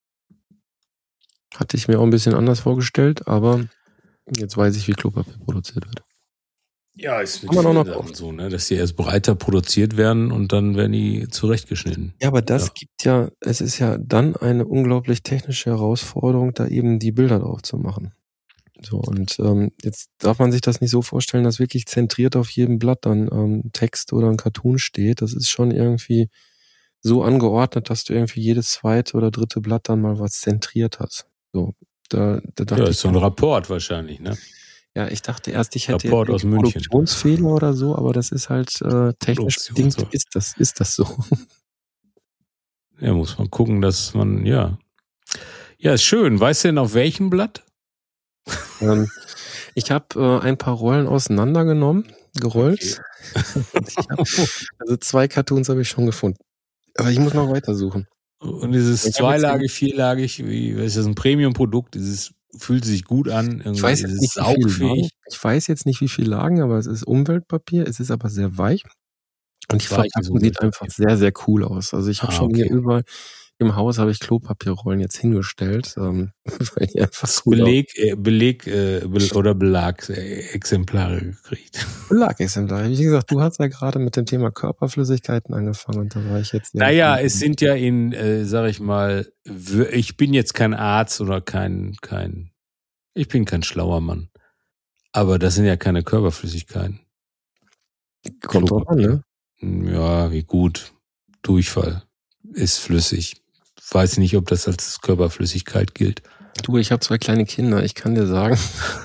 Speaker 3: Hatte ich mir auch ein bisschen anders vorgestellt, aber jetzt weiß ich, wie Klopapier produziert wird.
Speaker 2: Ja, ist mit
Speaker 3: Kann man auch
Speaker 2: vielen
Speaker 3: noch
Speaker 2: Sachen so, ne? Dass die erst breiter produziert werden und dann werden die zurechtgeschnitten.
Speaker 3: Ja, aber das
Speaker 2: Ja.
Speaker 3: gibt ja, es ist ja dann eine unglaublich technische Herausforderung, da eben die Bilder drauf zu machen. So, und ähm, jetzt darf man sich das nicht so vorstellen, dass wirklich zentriert auf jedem Blatt dann ähm, Text oder ein Cartoon steht. Das ist schon irgendwie so angeordnet, dass du irgendwie jedes zweite oder dritte Blatt dann mal was zentriert hast. So, da, da dachte
Speaker 2: Ja,
Speaker 3: ich,
Speaker 2: ist so ein Rapport wahrscheinlich, ne?
Speaker 3: ja, ich dachte erst, ich hätte
Speaker 2: Rapport
Speaker 3: jetzt
Speaker 2: aus
Speaker 3: einen
Speaker 2: München.
Speaker 3: Produktionsfehler oder so, aber das ist halt äh, technisch
Speaker 2: Produktion,
Speaker 3: bedingt,
Speaker 2: so.
Speaker 3: ist das, ist das so.
Speaker 2: Ja, muss man gucken, dass man, ja. Ja, ist schön. Weißt du denn auf welchem Blatt?
Speaker 3: ähm, ich habe äh, ein paar Rollen auseinandergenommen, gerollt. Und ich hab, also zwei Cartoons habe ich schon gefunden. Aber ich muss noch weitersuchen.
Speaker 2: Und dieses
Speaker 3: Ich hab jetzt
Speaker 2: zweilagig, vierlagig, wie, was ist das, ein Premium-Produkt, dieses fühlt sich gut an, irgendwie
Speaker 3: Ich weiß
Speaker 2: ist
Speaker 3: jetzt
Speaker 2: es
Speaker 3: nicht, wie viel Lagen.
Speaker 2: saugfähig.
Speaker 3: Ich weiß jetzt nicht, wie viel Lagen, aber es ist Umweltpapier. Es ist aber sehr weich. Und die
Speaker 2: Weiches
Speaker 3: Verpackung sieht
Speaker 2: Umweltpapier.
Speaker 3: einfach sehr, sehr cool aus. Also ich habe
Speaker 2: Ah,
Speaker 3: schon hier
Speaker 2: okay.
Speaker 3: überall im Haus habe ich Klopapierrollen jetzt hingestellt, ähm, weil die einfach
Speaker 2: Hast Beleg, äh, Beleg äh, Be- oder Belag-Exemplare gekriegt.
Speaker 3: Belagexemplare. Wie gesagt, du hast ja gerade mit dem Thema Körperflüssigkeiten angefangen und da war ich jetzt...
Speaker 2: Naja, es sind ja in, äh, sag ich mal, w- ich bin jetzt kein Arzt oder kein, kein, ich bin kein schlauer Mann. Aber das sind ja keine Körperflüssigkeiten.
Speaker 3: Kommt drauf an, ne?
Speaker 2: Ja, wie gut. Durchfall ist flüssig. Weiß nicht, ob das als Körperflüssigkeit gilt.
Speaker 3: Du, ich habe zwei kleine Kinder, ich kann dir sagen.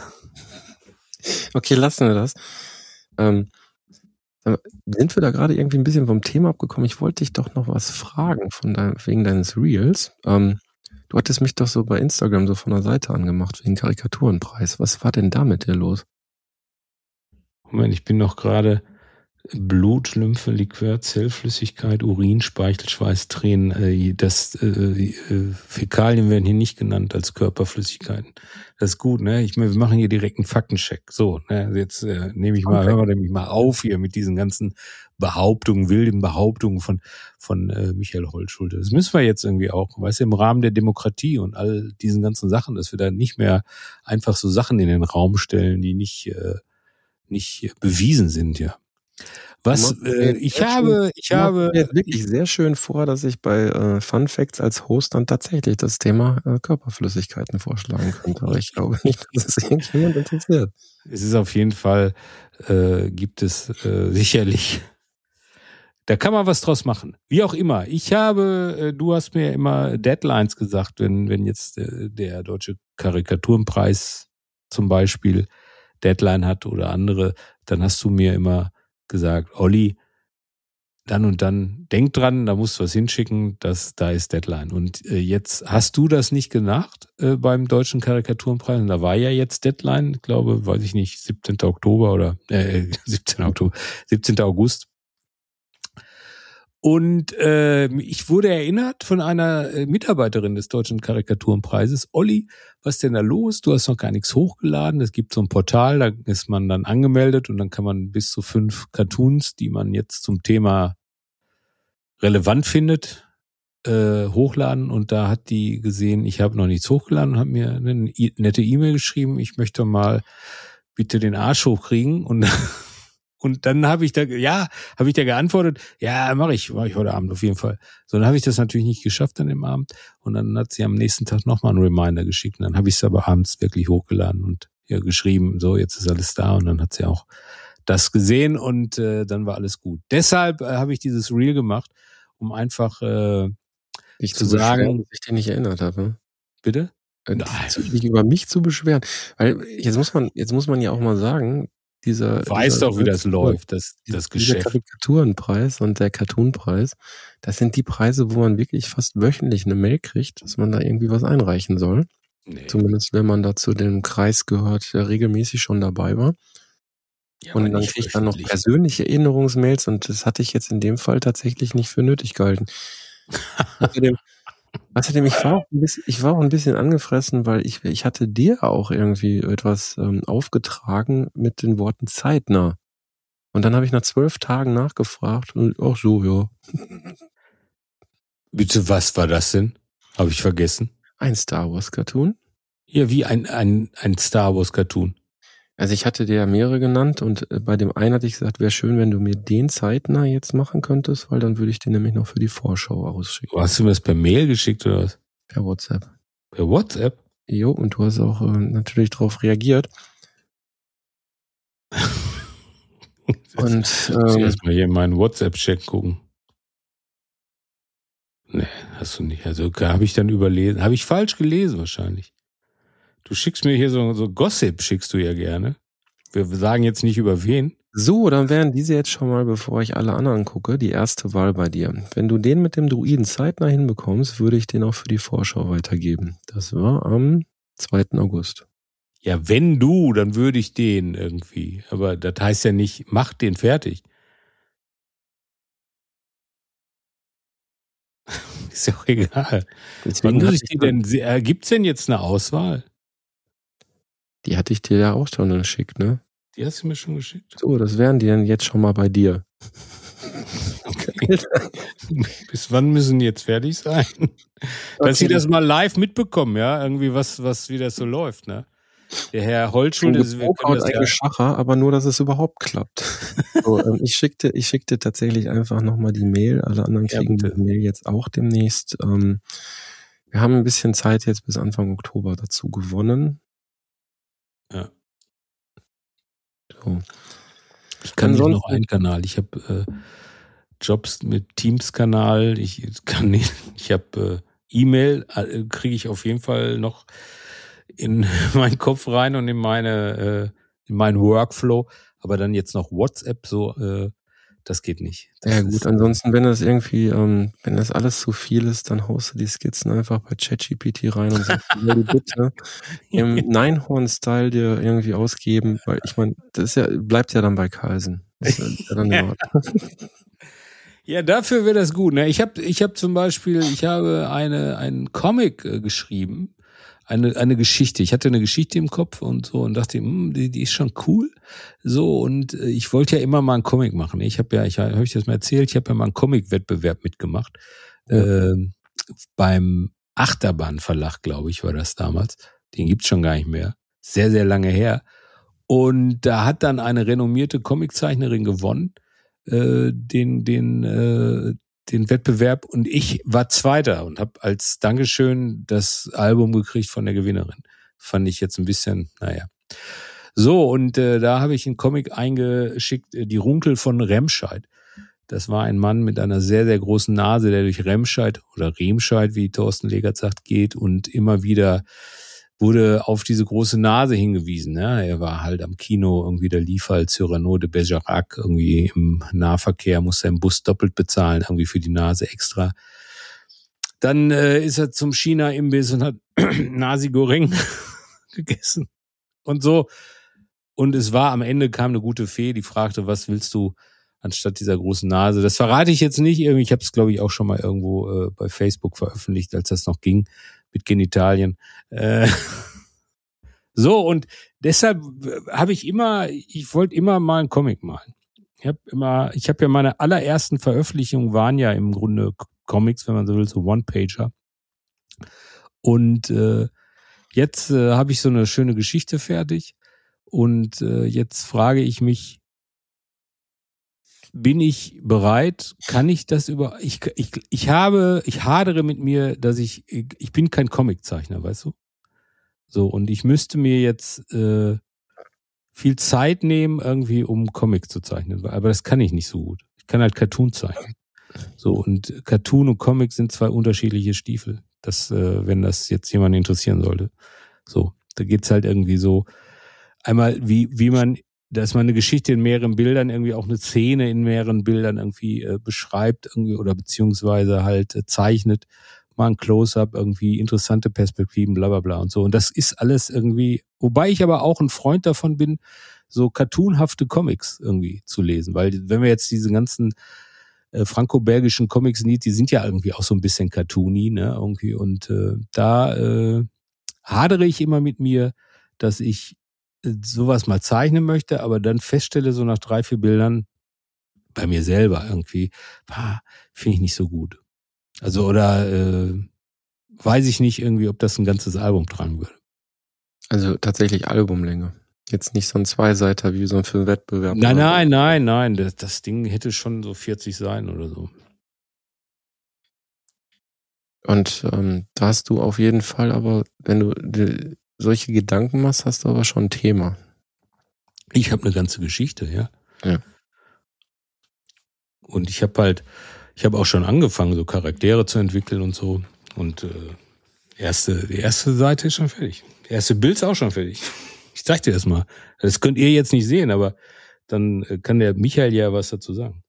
Speaker 3: Okay, lassen wir das. Ähm, sind wir da gerade irgendwie ein bisschen vom Thema abgekommen? Ich wollte dich doch noch was fragen von dein, wegen deines Reels. Ähm, du hattest mich doch so bei Instagram so von der Seite angemacht, wegen Karikaturenpreis. Was war denn da mit dir los?
Speaker 2: Moment, ich bin noch gerade Blut, Lymphe, Liqueur, Zellflüssigkeit, Urin, Speichel, Schweiß, Tränen. Äh, das äh, äh, Fäkalien werden hier nicht genannt als Körperflüssigkeiten. Das ist gut, ne? Ich meine, wir machen hier direkt einen Faktencheck. So, ne? Jetzt äh, nehme ich mal, hören wir nämlich mal auf hier mit diesen ganzen Behauptungen, wilden Behauptungen von von äh, Michael Holtschulte. Das müssen wir jetzt irgendwie auch, weißt du, im Rahmen der Demokratie und all diesen ganzen Sachen, dass wir da nicht mehr einfach so Sachen in den Raum stellen, die nicht äh, nicht bewiesen sind, ja. Was äh, ich habe, ich habe
Speaker 3: jetzt wirklich sehr schön vor, dass ich bei äh, Fun Facts als Host dann tatsächlich das Thema äh, Körperflüssigkeiten vorschlagen könnte. Aber ich glaube nicht, dass es irgendjemand interessiert.
Speaker 2: Es ist auf jeden Fall, äh, gibt es äh, sicherlich, da kann man was draus machen. Wie auch immer. Ich habe, äh, du hast mir immer Deadlines gesagt, wenn wenn jetzt äh, der Deutsche Karikaturenpreis zum Beispiel Deadline hat oder andere, dann hast du mir immer gesagt, Olli, dann und dann, denk dran, da musst du was hinschicken, das, da ist Deadline. Und äh, jetzt hast du das nicht gemacht äh, beim Deutschen Karikaturenpreis. Und da war ja jetzt Deadline, ich glaube, weiß ich nicht, siebzehnten Oktober oder äh, siebzehnten Oktober, siebzehnten August. Und äh, ich wurde erinnert von einer äh, Mitarbeiterin des Deutschen Karikaturenpreises, Olli, was ist denn da los? Du hast noch gar nichts hochgeladen. Es gibt so ein Portal, da ist man dann angemeldet und dann kann man bis zu fünf Cartoons, die man jetzt zum Thema relevant findet, äh, hochladen. Und da hat die gesehen, ich habe noch nichts hochgeladen und hat mir eine nette E-Mail geschrieben, ich möchte mal bitte den Arsch hochkriegen. Und Und dann habe ich da, ja, habe ich da geantwortet, ja, mache ich, mache ich heute Abend auf jeden Fall. So, dann habe ich das natürlich nicht geschafft an dem Abend. Und dann hat sie am nächsten Tag nochmal einen Reminder geschickt. Und dann habe ich es aber abends wirklich hochgeladen und ihr geschrieben, so, jetzt ist alles da. Und dann hat sie auch das gesehen und äh, dann war alles gut. Deshalb äh, habe ich dieses Reel gemacht, um einfach äh,
Speaker 3: dich
Speaker 2: zu
Speaker 3: zu
Speaker 2: sagen,
Speaker 3: beschweren, dass ich dich nicht erinnert habe.
Speaker 2: Bitte?
Speaker 3: Äh, dich über mich zu beschweren. Weil jetzt muss man, jetzt muss man ja auch mal sagen, dieser,
Speaker 2: weiß
Speaker 3: dieser,
Speaker 2: doch, wie das läuft, das, das Geschäft.
Speaker 3: Der Karikaturenpreis und der Cartoonpreis, das sind die Preise, wo man wirklich fast wöchentlich eine Mail kriegt, dass man da irgendwie was einreichen soll. Nee. Zumindest wenn man da zu dem Kreis gehört, der regelmäßig schon dabei war. Ja, und dann kriege ich dann noch persönliche Erinnerungsmails und das hatte ich jetzt in dem Fall tatsächlich nicht für nötig gehalten. Außerdem, außerdem ich, war auch ein bisschen, ich war auch ein bisschen angefressen, weil ich, ich hatte dir auch irgendwie etwas ähm, aufgetragen mit den Worten zeitnah. Und dann habe ich nach zwölf Tagen nachgefragt und ach so, ja.
Speaker 2: Bitte, was war das denn? Habe ich vergessen.
Speaker 3: Ein Star Wars Cartoon?
Speaker 2: Ja, wie ein, ein, ein Star Wars Cartoon.
Speaker 3: Also ich hatte dir ja mehrere genannt und bei dem einen hatte ich gesagt, wäre schön, wenn du mir den zeitnah jetzt machen könntest, weil dann würde ich den nämlich noch für die Vorschau ausschicken.
Speaker 2: Hast du mir das per Mail geschickt oder was?
Speaker 3: Per WhatsApp.
Speaker 2: Per WhatsApp?
Speaker 3: Jo, und du hast auch äh, natürlich darauf reagiert. Und ähm,
Speaker 2: ich muss erst mal hier in meinen WhatsApp-Chat gucken. Nee, hast du nicht. Also habe ich dann überlesen. Habe ich falsch gelesen wahrscheinlich. Du schickst mir hier so, so Gossip, schickst du ja gerne. Wir sagen jetzt nicht über wen.
Speaker 3: So, dann wären diese jetzt schon mal, bevor ich alle anderen gucke, die erste Wahl bei dir. Wenn du den mit dem Druiden zeitnah hinbekommst, würde ich den auch für die Vorschau weitergeben. Das war am zweiten August.
Speaker 2: Ja, wenn du, dann würde ich den irgendwie. Aber das heißt ja nicht, mach den fertig. Ist ja auch egal. Deswegen Wann muss ich die denn, äh, gibt's denn jetzt eine Auswahl?
Speaker 3: Die hatte ich dir ja auch schon geschickt, ne?
Speaker 2: Die hast du mir schon geschickt?
Speaker 3: So, das wären die dann jetzt schon mal bei dir.
Speaker 2: Okay. Bis wann müssen die jetzt fertig sein? Dass sie das mal live mitbekommen, ja, irgendwie was, was wie das so läuft, ne? Der Herr Holtschul, das, wir können das
Speaker 3: ein
Speaker 2: ja,
Speaker 3: Geschacher, aber nur, dass es überhaupt klappt. So, ähm, ich schickte, ich schickte tatsächlich einfach nochmal die Mail. Alle anderen
Speaker 2: Ja,
Speaker 3: kriegen
Speaker 2: bitte.
Speaker 3: die Mail jetzt auch demnächst. Ähm, wir haben ein bisschen Zeit jetzt bis Anfang Oktober dazu gewonnen.
Speaker 2: Ja.
Speaker 3: So.
Speaker 2: Ich kann nicht noch
Speaker 3: Ansonsten-
Speaker 2: einen Kanal. Ich habe äh, Jobs mit Teams-Kanal. Ich kann nicht. Ich habe äh, E-Mail, äh, kriege ich auf jeden Fall noch in meinen Kopf rein und in meine äh, in meinen Workflow. Aber dann jetzt noch WhatsApp, so äh, das geht nicht. Das
Speaker 3: Ja gut,
Speaker 2: ist,
Speaker 3: ansonsten, wenn das irgendwie, ähm, wenn das alles zu viel ist, dann haust du die Skizzen einfach bei ChatGPT rein und sagst, will die bitte im Neinhorn-Style dir irgendwie ausgeben, weil ich meine, das ist ja, bleibt ja dann bei Carlsen. Das ist ja dann in Ordnung.
Speaker 2: Ja, dafür wäre das gut. Ne? Ich habe ich hab zum Beispiel, ich habe eine, einen Comic äh, geschrieben, eine, eine Geschichte. Ich hatte eine Geschichte im Kopf und so und dachte, hm, die, die ist schon cool. So, und äh, ich wollte ja immer mal einen Comic machen. Ich habe ja, ich habe ich das mal erzählt, ich habe ja mal einen Comic-Wettbewerb mitgemacht.
Speaker 3: Ja.
Speaker 2: Äh, beim Achterbahn-Verlag, glaube ich, war das damals. Den gibt's schon gar nicht mehr. Sehr, sehr lange her. Und da hat dann eine renommierte Comiczeichnerin gewonnen, äh, den, den, äh, den Wettbewerb, und ich war Zweiter und habe als Dankeschön das Album gekriegt von der Gewinnerin. Fand ich jetzt ein bisschen, naja. So, und äh, da habe ich einen Comic eingeschickt, äh, die Runkel von Remscheid. Das war ein Mann mit einer sehr, sehr großen Nase, der durch Remscheid oder Remscheid, wie Thorsten Legert sagt, geht und immer wieder wurde auf diese große Nase hingewiesen. Ne? Er war halt am Kino, irgendwie der lief halt Cyrano de Bergerac, irgendwie im Nahverkehr, musste er im Bus doppelt bezahlen, irgendwie für die Nase extra. Dann äh, ist er zum China-Imbiss und hat Nasi Goreng gegessen und so. Und es war, am Ende kam eine gute Fee, die fragte, was willst du anstatt dieser großen Nase? Das verrate ich jetzt nicht. Ich habe es, glaube ich, auch schon mal irgendwo äh, bei Facebook veröffentlicht, als das noch ging mit Genitalien. Äh, so, und deshalb habe ich immer, ich wollte immer mal einen Comic malen. Ich habe immer, ich habe ja meine allerersten Veröffentlichungen waren ja im Grunde Comics, wenn man so will, so One-Pager. Und äh, jetzt äh, habe ich so eine schöne Geschichte fertig. Und äh, jetzt frage ich mich, bin ich bereit? Kann ich das über, ich, ich, ich habe, ich hadere mit mir, dass ich, ich bin kein Comiczeichner, weißt du? So, und ich müsste mir jetzt äh, viel Zeit nehmen, irgendwie, um Comic zu zeichnen. Aber das kann ich nicht so gut. Ich kann halt Cartoon zeichnen. So, und Cartoon und Comic sind zwei unterschiedliche Stiefel. Das, äh, wenn das jetzt jemanden interessieren sollte. So, da geht's halt irgendwie so, einmal, wie, wie man, dass man eine Geschichte in mehreren Bildern, irgendwie auch eine Szene in mehreren Bildern irgendwie äh, beschreibt, irgendwie, oder beziehungsweise halt äh, zeichnet, mal ein Close-up, irgendwie interessante Perspektiven, bla bla bla und so. Und das ist alles irgendwie, wobei ich aber auch ein Freund davon bin, so cartoonhafte Comics irgendwie zu lesen. Weil wenn wir jetzt diese ganzen äh, franco-belgischen Comics nicht, die sind ja irgendwie auch so ein bisschen cartoony, ne, irgendwie. Und äh, da äh, hadere ich immer mit mir, dass ich sowas mal zeichnen möchte, aber dann feststelle, so nach drei, vier Bildern, bei mir selber irgendwie, finde ich nicht so gut. Also, oder äh, weiß ich nicht irgendwie, ob das ein ganzes Album tragen würde.
Speaker 3: Also tatsächlich Albumlänge. Jetzt nicht so ein Zweiseiter wie so ein Filmwettbewerb.
Speaker 2: Nein, nein, nein, nein. Das, das Ding hätte schon so vierzig Seiten oder so.
Speaker 3: Und ähm, da hast du auf jeden Fall, aber wenn du die, solche Gedanken machst, hast du aber schon ein Thema.
Speaker 2: Ich habe eine ganze Geschichte, ja.
Speaker 3: Ja.
Speaker 2: Und ich habe halt, ich habe auch schon angefangen, so Charaktere zu entwickeln und so. Und äh, erste, die erste Seite ist schon fertig. Das erste Bild ist auch schon fertig. Ich zeig dir das mal. Das könnt ihr jetzt nicht sehen, aber dann kann der Michael ja was dazu sagen.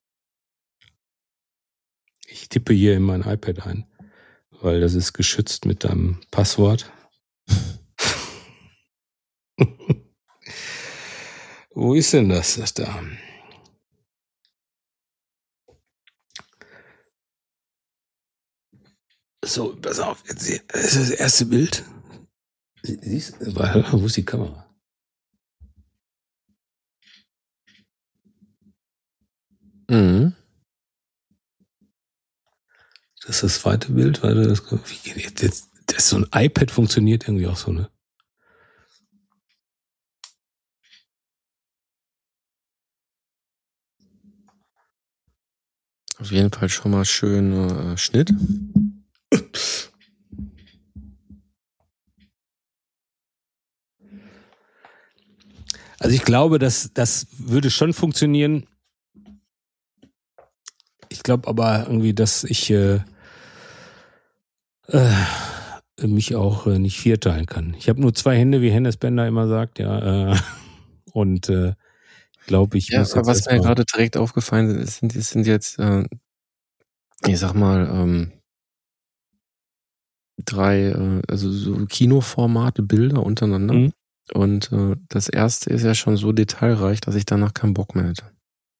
Speaker 2: Ich tippe hier in mein iPad ein, weil das ist geschützt mit deinem Passwort. Wo ist denn das, das da? So, pass auf, jetzt, das ist das erste Bild. Siehst du, wo ist die Kamera?
Speaker 3: Mhm.
Speaker 2: Das ist das zweite Bild. Warte, das, wie geht jetzt, jetzt, das so ein iPad funktioniert irgendwie auch so, ne?
Speaker 3: Auf jeden Fall schon mal schön äh, Schnitt.
Speaker 2: Also ich glaube, dass das würde schon funktionieren. Ich glaube aber irgendwie, dass ich äh, äh, mich auch äh, nicht vierteilen kann. Ich habe nur zwei Hände, wie Hennes Bender immer sagt, ja. Äh, und äh, glaube ich
Speaker 3: ja,
Speaker 2: muss jetzt
Speaker 3: was mir
Speaker 2: mal
Speaker 3: gerade direkt aufgefallen ist, sind, sind jetzt, äh, ich sag mal, ähm, drei, äh, also so Kinoformate, Bilder untereinander.
Speaker 2: Mhm.
Speaker 3: Und äh, das erste ist ja schon so detailreich, dass ich danach keinen Bock mehr hätte.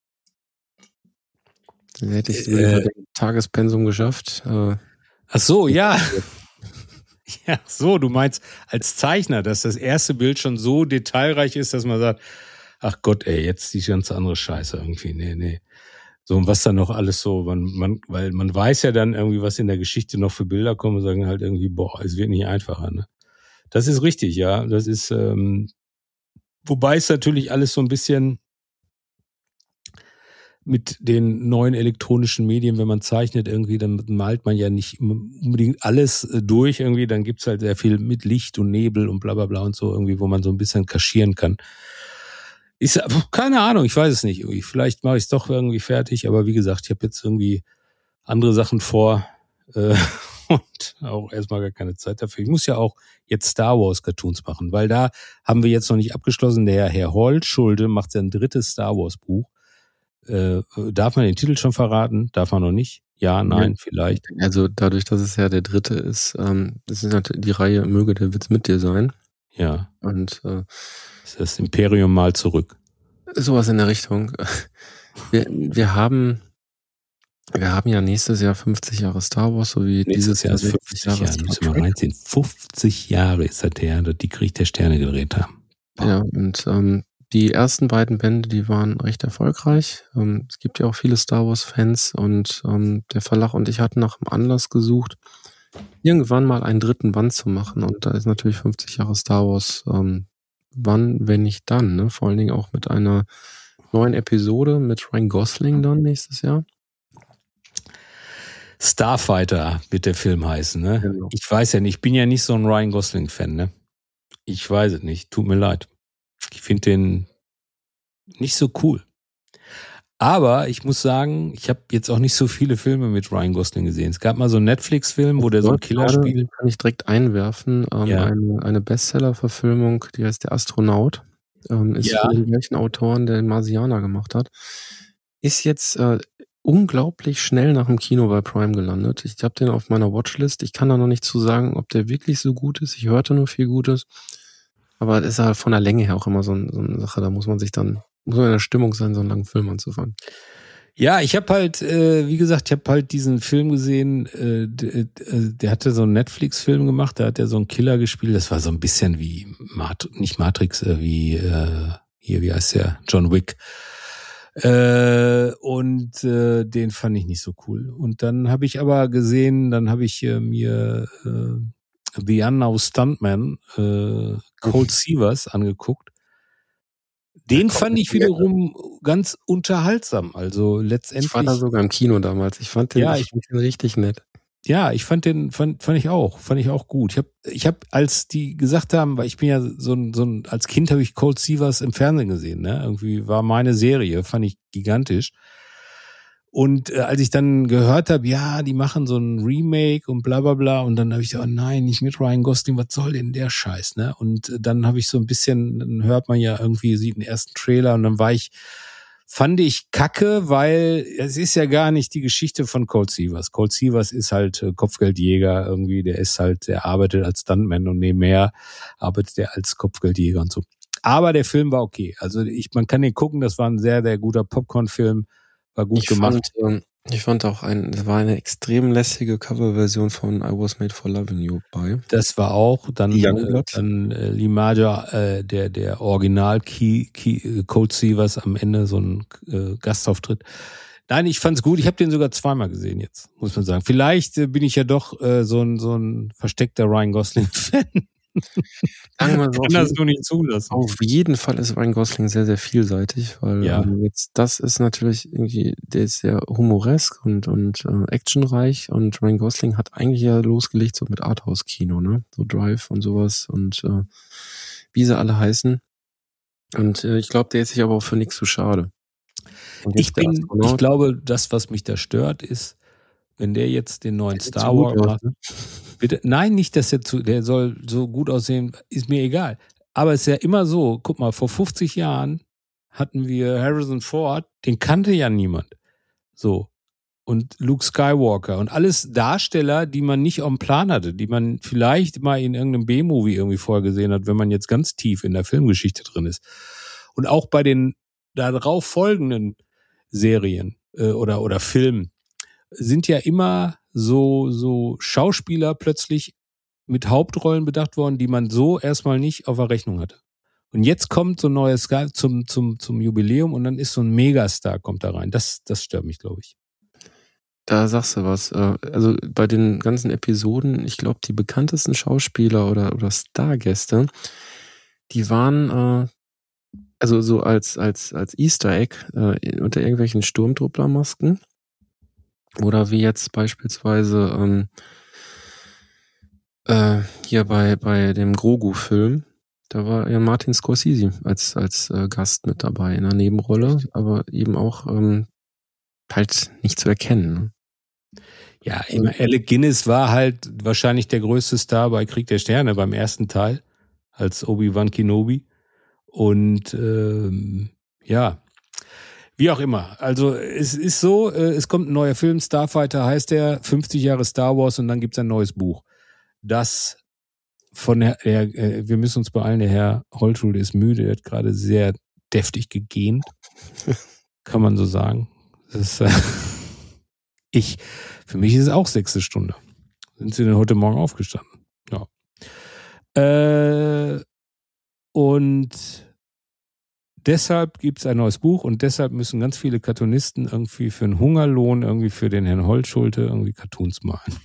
Speaker 3: Dann hätte ich äh, das Tagespensum geschafft. Äh,
Speaker 2: ach so, ja. Ja, so, du meinst als Zeichner, dass das erste Bild schon so detailreich ist, dass man sagt, ach Gott, ey, jetzt die ganze andere Scheiße irgendwie, nee, nee. So, und was dann noch alles so, man, man, weil man weiß ja dann irgendwie, was in der Geschichte noch für Bilder kommen und sagen halt irgendwie, boah, es wird nicht einfacher, ne? Das ist richtig, ja, das ist, ähm, wobei es natürlich alles so ein bisschen mit den neuen elektronischen Medien, wenn man zeichnet irgendwie, dann malt man ja nicht unbedingt alles durch irgendwie, dann gibt's halt sehr viel mit Licht und Nebel und bla bla bla und so irgendwie, wo man so ein bisschen kaschieren kann. Ist keine Ahnung, ich weiß es nicht. Irgendwie. Vielleicht mache ich es doch irgendwie fertig, aber wie gesagt, ich habe jetzt irgendwie andere Sachen vor äh, und auch erstmal gar keine Zeit dafür. Ich muss ja auch jetzt Star Wars Cartoons machen, weil da haben wir jetzt noch nicht abgeschlossen. Der Herr Holtschulde macht sein drittes Star Wars Buch. Äh, darf man den Titel schon verraten? Darf man noch nicht? Ja, nein, ja, vielleicht.
Speaker 3: Also dadurch, dass es ja der dritte ist, ähm, das ist natürlich die Reihe Möge der Witz mit dir sein.
Speaker 2: Ja.
Speaker 3: Und äh,
Speaker 2: ist das Imperium mal zurück.
Speaker 3: Sowas in der Richtung. Wir, wir haben wir haben ja nächstes Jahr fünfzig Jahre Star Wars, so wie
Speaker 2: nächstes
Speaker 3: dieses
Speaker 2: Jahr ist fünfzig Jahre. Jahre müssen wir mal reinziehen. fünfzig Jahre ist das her, dass die Krieg der Sterne gedreht haben.
Speaker 3: Wow. Ja, und ähm, die ersten beiden Bände, die waren recht erfolgreich. Ähm, es gibt ja auch viele Star Wars-Fans und ähm, der Verlag und ich hatten nach einem Anlass gesucht, irgendwann mal einen dritten Band zu machen. Und da ist natürlich fünfzig Jahre Star Wars, ähm, wann, wenn nicht dann, ne? Vor allen Dingen auch mit einer neuen Episode mit Ryan Gosling dann nächstes Jahr.
Speaker 2: Starfighter wird der Film heißen, ne? Genau. Ich weiß ja nicht, ich bin ja nicht so ein Ryan Gosling-Fan, ne? Ich weiß es nicht, tut mir leid. Ich finde den nicht so cool. Aber ich muss sagen, ich habe jetzt auch nicht so viele Filme mit Ryan Gosling gesehen. Es gab mal so einen Netflix-Film, wo der so ein Killer spielt.
Speaker 3: Kann ich direkt einwerfen. Ähm, ja. Eine, eine Bestseller-Verfilmung, die heißt Der Astronaut. Ähm, ist ja. von den gleichen Autoren, der den Marsianer gemacht hat. Ist jetzt äh, unglaublich schnell nach dem Kino bei Prime gelandet. Ich habe den auf meiner Watchlist. Ich kann da noch nicht zu sagen, ob der wirklich so gut ist. Ich hörte nur viel Gutes. Aber das ist halt von der Länge her auch immer so, ein, so eine Sache, da muss man sich dann, muss man in der Stimmung sein, so einen langen Film anzufangen.
Speaker 2: Ja, ich habe halt, äh, wie gesagt, ich habe halt diesen Film gesehen, äh, der, der hatte so einen Netflix-Film gemacht, da hat er so einen Killer gespielt, das war so ein bisschen wie, Mat- nicht Matrix, äh, wie, äh, hier, wie heißt der, John Wick. Äh, und äh, den fand ich nicht so cool. Und dann habe ich aber gesehen, dann habe ich äh, mir äh, The Unknown Stuntman, äh, Colt Sievers angeguckt. Den ja, fand ich wiederum ganz unterhaltsam. Also letztendlich.
Speaker 3: Ich war da sogar im Kino damals. Ich fand den,
Speaker 2: ja,
Speaker 3: ich fand den richtig nett.
Speaker 2: Ja, ich fand den, fand, fand ich auch, fand ich auch gut. Ich habe, ich habe, als die gesagt haben, weil ich bin ja so ein, so ein, als Kind habe ich Colt Sievers im Fernsehen gesehen, ne? Irgendwie war meine Serie, fand ich gigantisch. Und äh, als ich dann gehört habe, ja, die machen so ein Remake und bla bla bla, und dann habe ich gesagt, oh nein, nicht mit Ryan Gosling, was soll denn der Scheiß, ne? Und äh, dann habe ich so ein bisschen, dann hört man ja irgendwie, sieht den ersten Trailer und dann war ich, fand ich kacke, weil es ist ja gar nicht die Geschichte von Colt Sievers. Colt Sievers ist halt äh, Kopfgeldjäger irgendwie, der ist halt, der arbeitet als Stuntman und nebenher arbeitet er als Kopfgeldjäger und so. Aber der Film war okay. Also ich, man kann den gucken, das war ein sehr, sehr guter Popcorn-Film. War gut
Speaker 3: ich
Speaker 2: gemacht.
Speaker 3: Fand, ich fand auch ein, es war eine extrem lässige Coverversion von I Was Made for Loving You bei.
Speaker 2: Das war auch dann äh, dann äh, Limaja, äh, der der Original Key, Key, Colt Sievers am Ende so ein äh, Gastauftritt. Nein, ich fand's gut. Ich habe den sogar zweimal gesehen jetzt, muss man sagen. Vielleicht äh, bin ich ja doch äh, so ein so ein versteckter Ryan Gosling-Fan.
Speaker 3: Sagen wir so,
Speaker 2: Kann das nur nicht zulassen.
Speaker 3: Auf jeden Fall ist Ryan Gosling sehr, sehr vielseitig, weil
Speaker 2: Ja.
Speaker 3: ähm, jetzt das ist natürlich irgendwie, der ist sehr humoresk und und äh, actionreich und Ryan Gosling hat eigentlich ja losgelegt so mit Arthouse-Kino, ne? So Drive und sowas und äh, wie sie alle heißen. Und äh, ich glaube, der ist sich aber auch für nichts zu schade. Und
Speaker 2: Ich
Speaker 3: jetzt der
Speaker 2: bin, ich
Speaker 3: Astronaut,
Speaker 2: glaube, das, was mich da stört, ist, wenn der jetzt den neuen
Speaker 3: der sieht
Speaker 2: Star
Speaker 3: so gut
Speaker 2: Wars
Speaker 3: aus,
Speaker 2: macht.
Speaker 3: ne?
Speaker 2: Bitte, nein, nicht, dass er zu, der soll so gut aussehen, ist mir egal. Aber es ist ja immer so, guck mal, vor fünfzig Jahren hatten wir Harrison Ford, den kannte ja niemand. So. Und Luke Skywalker und alles Darsteller, die man nicht auf dem Plan hatte, die man vielleicht mal in irgendeinem B-Movie irgendwie vorher gesehen hat, wenn man jetzt ganz tief in der Filmgeschichte drin ist. Und auch bei den darauf folgenden Serien äh, oder, oder Filmen sind ja immer so, so Schauspieler plötzlich mit Hauptrollen bedacht worden, die man so erstmal nicht auf der Rechnung hatte. Und jetzt kommt so ein neues Sky zum, zum, zum Jubiläum und dann ist so ein Megastar kommt da rein. Das, das stört mich, glaube ich.
Speaker 3: Da sagst du was. äh, Also bei den ganzen Episoden, ich glaube, die bekanntesten Schauspieler oder, oder Stargäste, die waren äh, also so als, als, als Easter Egg äh, unter irgendwelchen Sturmtrupplermasken. Oder wie jetzt beispielsweise ähm, äh, hier bei, bei dem Grogu-Film. Da war ja Martin Scorsese als, als äh, Gast mit dabei in einer Nebenrolle, aber eben auch ähm, halt nicht zu erkennen. Ne?
Speaker 2: Ja, immer Alec Guinness war halt wahrscheinlich der größte Star bei Krieg der Sterne beim ersten Teil als Obi-Wan Kenobi. Und ähm, ja, wie auch immer. Also es ist so, äh, es kommt ein neuer Film, Starfighter heißt der, fünfzig Jahre Star Wars und dann gibt's ein neues Buch. Das von der, der äh, wir müssen uns beeilen, der Herr Holtschulde ist müde, der hat gerade sehr deftig gegähnt. Kann man so sagen. Das ist, äh, ich, für mich ist es auch sechste Stunde. Sind Sie denn heute Morgen aufgestanden? Ja. Äh, und deshalb gibt es ein neues Buch und deshalb müssen ganz viele Cartoonisten irgendwie für einen Hungerlohn, irgendwie für den Herrn Holtschulte irgendwie Cartoons malen.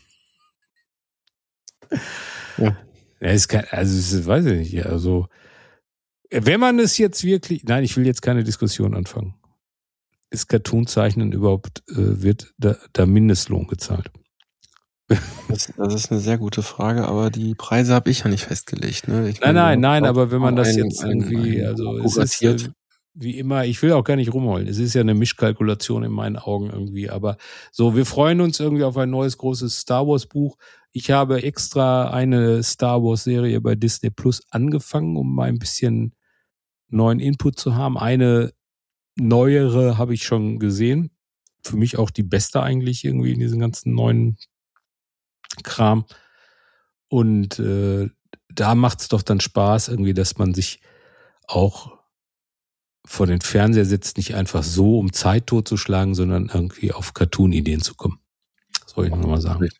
Speaker 3: Ja.
Speaker 2: Ja, ist kein, also das weiß ich nicht. Also wenn man es jetzt wirklich, nein, ich will jetzt keine Diskussion anfangen. Ist Cartoonzeichnen überhaupt, äh, wird da, da Mindestlohn gezahlt?
Speaker 3: Das, das ist eine sehr gute Frage, aber die Preise habe ich ja nicht festgelegt. Ne? Ich
Speaker 2: Nein,
Speaker 3: meine,
Speaker 2: nein, nein,
Speaker 3: auch-
Speaker 2: aber wenn man
Speaker 3: auch
Speaker 2: das
Speaker 3: ein-
Speaker 2: jetzt
Speaker 3: ein-
Speaker 2: irgendwie,
Speaker 3: ein
Speaker 2: also
Speaker 3: Buch
Speaker 2: es ist äh,
Speaker 3: kuratiert.
Speaker 2: wie immer, ich will auch gar nicht rumheulen. Es ist ja eine Mischkalkulation in meinen Augen irgendwie, aber so, wir freuen uns irgendwie auf ein neues großes Star Wars Buch. Ich habe extra eine Star Wars Serie bei Disney Plus angefangen, um mal ein bisschen neuen Input zu haben. Eine neuere habe ich schon gesehen. Für mich auch die beste eigentlich irgendwie in diesem ganzen neuen Kram. Und äh, da macht es doch dann Spaß irgendwie, dass man sich auch vor den Fernseher setzt, nicht einfach so, um Zeit totzuschlagen, sondern irgendwie auf Cartoon-Ideen zu kommen. Das wollte ich nochmal sagen.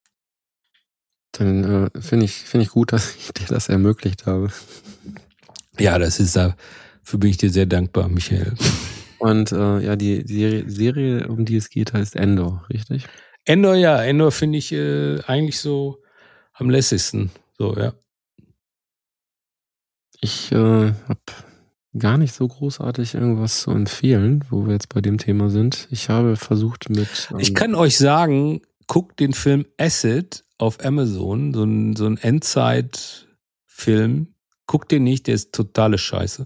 Speaker 3: Dann äh, finde ich, finde ich gut, dass ich dir das ermöglicht habe.
Speaker 2: Ja, das ist da, dafür bin ich dir sehr dankbar, Michael.
Speaker 3: Und äh, ja, die Serie, Serie, um die es geht, heißt Endor, richtig?
Speaker 2: Endor, ja, Endor finde ich äh, eigentlich so am lässigsten. So, ja.
Speaker 3: Ich äh, habe gar nicht so großartig irgendwas zu empfehlen, wo wir jetzt bei dem Thema sind. Ich habe versucht mit... Ähm,
Speaker 2: Ich kann euch sagen, guckt den Film Acid auf Amazon, so ein, so ein Endzeit-Film. Guckt den nicht, der ist totale Scheiße.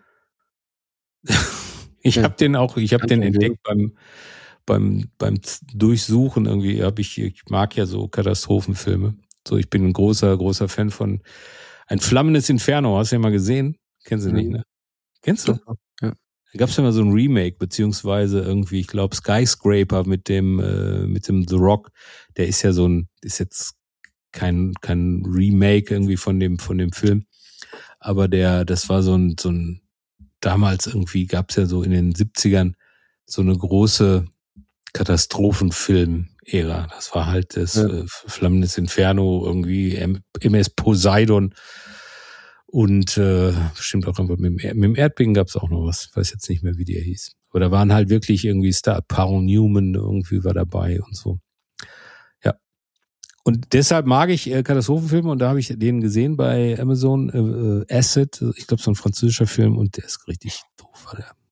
Speaker 2: Ich
Speaker 3: Ja.
Speaker 2: habe den auch, ich habe
Speaker 3: Kein
Speaker 2: den
Speaker 3: Problem.
Speaker 2: entdeckt beim beim beim Durchsuchen irgendwie. Habe ich, ich mag ja so Katastrophenfilme. So, ich bin ein großer großer Fan von Ein flammendes Inferno. Hast du den mal gesehen? Kennst du
Speaker 3: Mhm.
Speaker 2: nicht, ne? Kennst du?
Speaker 3: Ja.
Speaker 2: Da gab's ja mal so ein Remake, beziehungsweise irgendwie, ich glaube, Skyscraper mit dem, äh, mit dem The Rock. Der ist ja so ein, ist jetzt kein, kein Remake irgendwie von dem, von dem Film. Aber der, das war so ein, so ein, damals irgendwie gab's ja so in den siebzigern so eine große Katastrophenfilm-Ära. Das war halt das
Speaker 3: Ja.
Speaker 2: äh, Flammendes Inferno, irgendwie M- M S Poseidon. Und äh, bestimmt auch einfach mit dem, Er- mit dem Erdbeben gab es auch noch was. Ich weiß jetzt nicht mehr, wie der hieß. Aber da waren halt wirklich irgendwie Star, Paul Newman irgendwie war dabei und so. Ja. Und deshalb mag ich äh, Katastrophenfilme und da habe ich den gesehen bei Amazon, äh, Acid, ich glaube so ein französischer Film und der ist richtig doof. War der.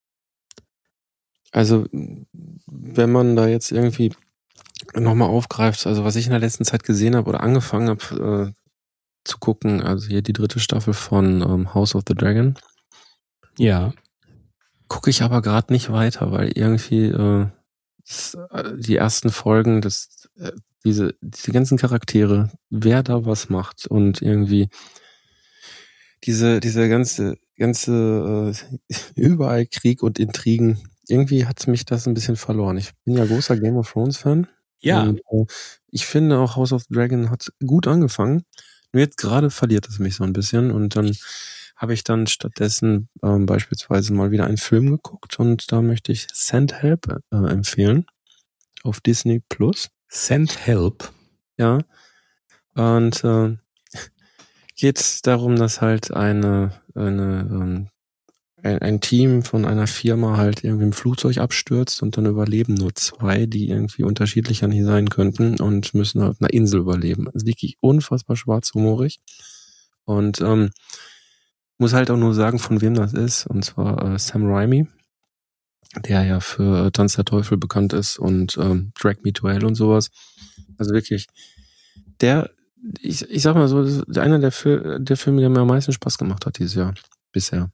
Speaker 3: Also, wenn man da jetzt irgendwie nochmal aufgreift, also was ich in der letzten Zeit gesehen habe oder angefangen habe äh, zu gucken, also hier die dritte Staffel von ähm, House of the Dragon.
Speaker 2: Ja.
Speaker 3: Gucke ich aber gerade nicht weiter, weil irgendwie äh, das, äh, die ersten Folgen, das, äh, diese, diese ganzen Charaktere, wer da was macht und irgendwie diese, diese ganze, ganze äh, überall Krieg und Intrigen, irgendwie hat mich das ein bisschen verloren. Ich bin ja großer Game of Thrones Fan.
Speaker 2: Ja.
Speaker 3: Und, äh, ich finde auch House of the Dragon hat gut angefangen. Nur jetzt gerade verliert es mich so ein bisschen und dann habe ich dann stattdessen ähm, beispielsweise mal wieder einen Film geguckt und da möchte ich Send Help äh, empfehlen auf Disney Plus.
Speaker 2: Send Help?
Speaker 3: Ja. Und äh, geht darum, dass halt eine, eine ähm, ein, ein Team von einer Firma halt irgendwie im Flugzeug abstürzt und dann überleben nur zwei, die irgendwie unterschiedlicher nicht sein könnten und müssen auf einer Insel überleben. Also wirklich unfassbar schwarzhumorig. Und ähm, muss halt auch nur sagen, von wem das ist. Und zwar äh, Sam Raimi, der ja für Tanz der Teufel bekannt ist und ähm, Drag Me to Hell und sowas. Also wirklich, der, ich, ich sag mal so, das ist einer der, Fil- der Filme, der mir am meisten Spaß gemacht hat dieses Jahr. Bisher.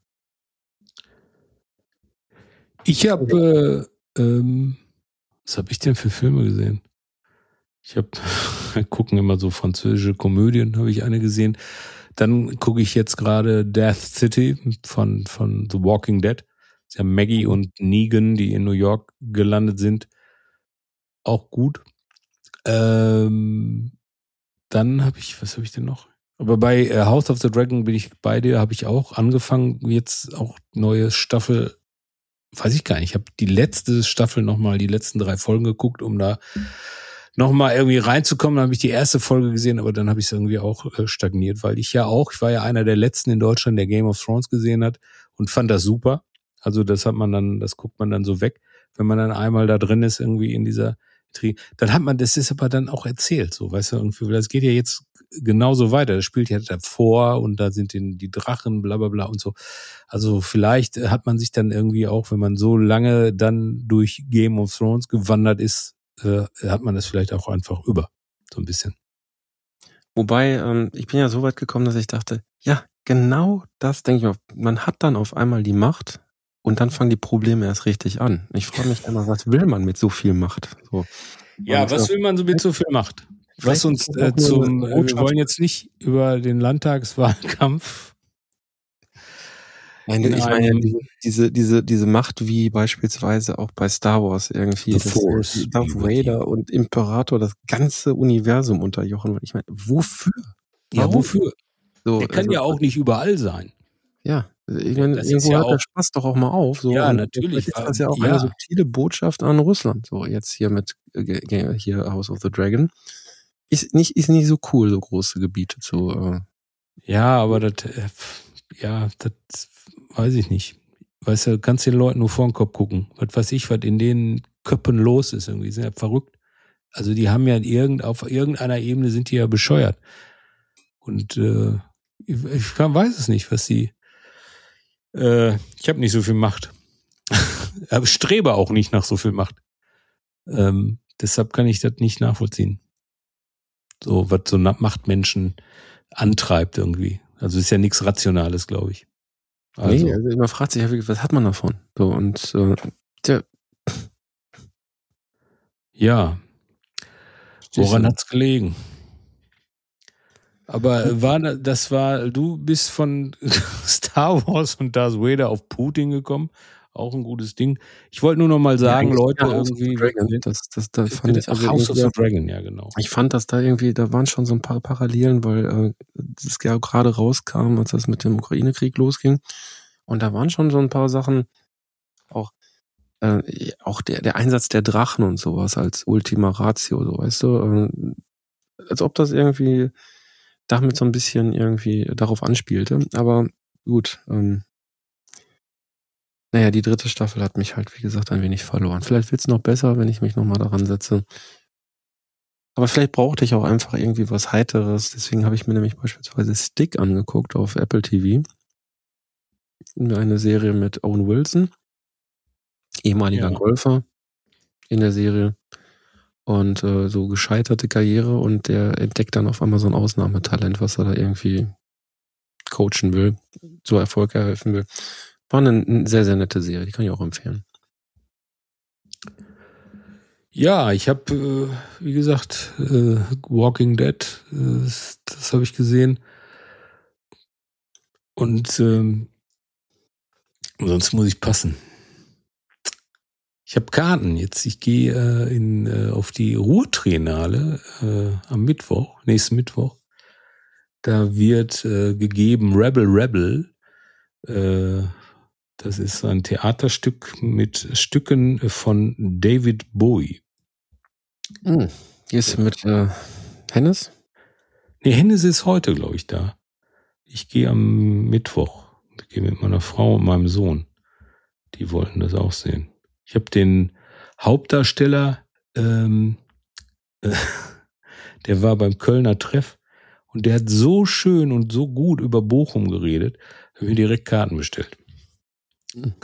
Speaker 2: Ich habe, äh, ähm, was habe ich denn für Filme gesehen? Ich habe, gucken immer so französische Komödien, habe ich eine gesehen. Dann gucke ich jetzt gerade Death City von, von The Walking Dead. Das ist ja Maggie und Negan, die in New York gelandet sind. Auch gut. Ähm, dann habe ich, was habe ich denn noch? Aber bei äh, House of the Dragon bin ich bei dir, habe ich auch angefangen, jetzt auch neue Staffel, weiß ich gar nicht, ich habe die letzte Staffel nochmal, die letzten drei Folgen geguckt, um da nochmal irgendwie reinzukommen. Dann habe ich die erste Folge gesehen, aber dann habe ich es irgendwie auch äh, stagniert, weil ich ja auch, ich war ja einer der letzten in Deutschland, der Game of Thrones gesehen hat und fand das super. Also das hat man dann, das guckt man dann so weg, wenn man dann einmal da drin ist, irgendwie in dieser Tri- dann hat man, das ist aber dann auch erzählt, so, weißt du, irgendwie, das geht ja jetzt genauso weiter. Das spielt ja davor und da sind die, die Drachen, bla bla bla und so. Also vielleicht hat man sich dann irgendwie auch, wenn man so lange dann durch Game of Thrones gewandert ist, äh, hat man das vielleicht auch einfach über, so ein bisschen.
Speaker 3: Wobei, ähm, ich bin ja so weit gekommen, dass ich dachte, ja, genau das denke ich mir. Man hat dann auf einmal die Macht und dann fangen die Probleme erst richtig an. Ich frage mich immer, was will man mit so viel Macht? So.
Speaker 2: Ja,
Speaker 3: und,
Speaker 2: was
Speaker 3: äh,
Speaker 2: will man so mit so viel Macht? Was uns
Speaker 3: ist das
Speaker 2: äh,
Speaker 3: auch nur
Speaker 2: zum,
Speaker 3: eine
Speaker 2: äh, wir wollen jetzt nicht über den Landtagswahlkampf.
Speaker 3: Nein,
Speaker 2: in
Speaker 3: ich meine ja
Speaker 2: einem-
Speaker 3: diese, diese, diese, diese Macht wie beispielsweise auch bei Star Wars irgendwie.
Speaker 2: The
Speaker 3: das,
Speaker 2: Force,
Speaker 3: äh, Darth
Speaker 2: be with you.
Speaker 3: Vader und Imperator das ganze Universum unterjochen wird. Ich meine, wofür?
Speaker 2: Ja,
Speaker 3: Warum?
Speaker 2: wofür?
Speaker 3: So,
Speaker 2: Der kann
Speaker 3: also,
Speaker 2: ja auch nicht überall sein.
Speaker 3: Ja, ich meine,
Speaker 2: Das ist
Speaker 3: irgendwo
Speaker 2: ja
Speaker 3: hört der
Speaker 2: auch-
Speaker 3: Spaß doch auch mal auf. So.
Speaker 2: Ja,
Speaker 3: und
Speaker 2: natürlich,
Speaker 3: vielleicht ist
Speaker 2: weil-
Speaker 3: das ja auch
Speaker 2: ja.
Speaker 3: eine subtile Botschaft an Russland. So, jetzt hier mit äh, ge- ge- hier House of the Dragon. Ist nicht, ist nicht so cool, so große Gebiete zu. Äh,
Speaker 2: Ja, aber das, äh, ja, das weiß ich nicht. Weißt du, kannst den Leuten nur vor den Kopf gucken. Was weiß ich, was in den Köpfen los ist irgendwie. Die sind ja verrückt. Also die haben ja in irgend, auf irgendeiner Ebene sind die ja bescheuert. Und äh, ich, ich kann, weiß es nicht, was die. Äh, ich habe nicht so viel Macht. Aber strebe auch nicht nach so viel Macht. Ähm, deshalb kann ich das nicht nachvollziehen. So, was so Machtmenschen antreibt irgendwie. Also ist ja nichts Rationales, glaube ich. Also,
Speaker 3: Nee, also man fragt sich ja, wirklich, was hat man davon? So, und äh, tja,
Speaker 2: ja. Woran
Speaker 3: Siehste.
Speaker 2: hat's gelegen? Aber war das war, du bist von Star Wars und Darth Vader auf Putin gekommen. Auch ein gutes Ding. Ich wollte nur noch mal sagen,
Speaker 3: Ja,
Speaker 2: Leute,
Speaker 3: House of the
Speaker 2: irgendwie.
Speaker 3: Dragon, das, das, das fand ich also
Speaker 2: House of the
Speaker 3: irgendwie-
Speaker 2: Dragon, ja, genau.
Speaker 3: Ich fand, dass da irgendwie, da waren schon so ein paar Parallelen, weil äh, das ja gerade rauskam, als das mit dem Ukraine-Krieg losging. Und da waren schon so ein paar Sachen, auch äh, auch der, der Einsatz der Drachen und sowas als Ultima Ratio, so weißt du, äh, als ob das irgendwie damit so ein bisschen irgendwie darauf anspielte. Aber gut, ähm, Naja, die dritte Staffel hat mich halt, wie gesagt, ein wenig verloren. Vielleicht wird es noch besser, wenn ich mich nochmal daran setze. Aber vielleicht brauchte ich auch einfach irgendwie was Heiteres. Deswegen habe ich mir nämlich beispielsweise Stick angeguckt auf Apple T V. Eine Serie mit Owen Wilson, ehemaliger
Speaker 2: Ja.
Speaker 3: Golfer in der Serie. Und äh, so gescheiterte Karriere und der entdeckt dann auf einmal so ein Ausnahmetalent, was er da irgendwie coachen will, so Erfolg erhelfen will. War eine, eine sehr, sehr nette Serie, die kann ich auch empfehlen.
Speaker 2: Ja, ich habe, äh, wie gesagt, äh, Walking Dead, äh, das, das habe ich gesehen. Und ähm, sonst muss ich passen. Ich habe Karten jetzt. Ich gehe äh, in äh, auf die Ruhrtriennale äh, am Mittwoch, nächsten Mittwoch. Da wird äh, gegeben Rebel Rebel. Äh, das ist ein Theaterstück mit Stücken von David Bowie.
Speaker 3: Hm. Hier ist mit äh, Hennes?
Speaker 2: Nee, Hennes ist heute, glaube ich, da. Ich gehe am Mittwoch. Ich gehe mit meiner Frau und meinem Sohn. Die wollten das auch sehen. Ich habe den Hauptdarsteller, ähm, äh, der war beim Kölner Treff und der hat so schön und so gut über Bochum geredet, habe mir direkt Karten bestellt.
Speaker 3: Mhm.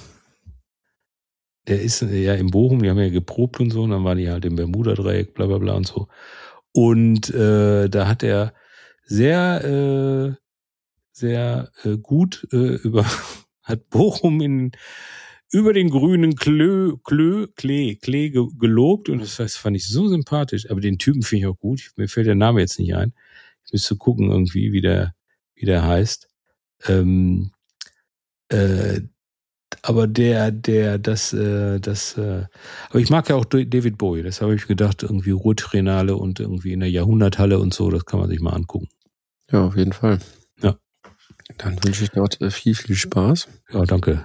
Speaker 2: Der ist ja in Bochum, die haben ja geprobt und so, und dann waren die halt im Bermuda-Dreieck, bla bla bla und so. Und äh, da hat er sehr, äh, sehr äh, gut äh, über, hat Bochum in über den grünen Klö, Klö, Klee, Klee gelobt und das, das fand ich so sympathisch. Aber den Typen finde ich auch gut. Mir fällt der Name jetzt nicht ein. Ich müsste gucken irgendwie, wie der, wie der heißt. Ähm, äh, aber der, der, das, äh, das, äh, aber ich mag ja auch David Bowie. Das habe ich gedacht, irgendwie Ruhrtriennale und irgendwie in der Jahrhunderthalle und so. Das kann man sich mal angucken.
Speaker 3: Ja, auf jeden Fall.
Speaker 2: Ja.
Speaker 3: Dann wünsche ich dort viel, viel Spaß.
Speaker 2: Ja, danke.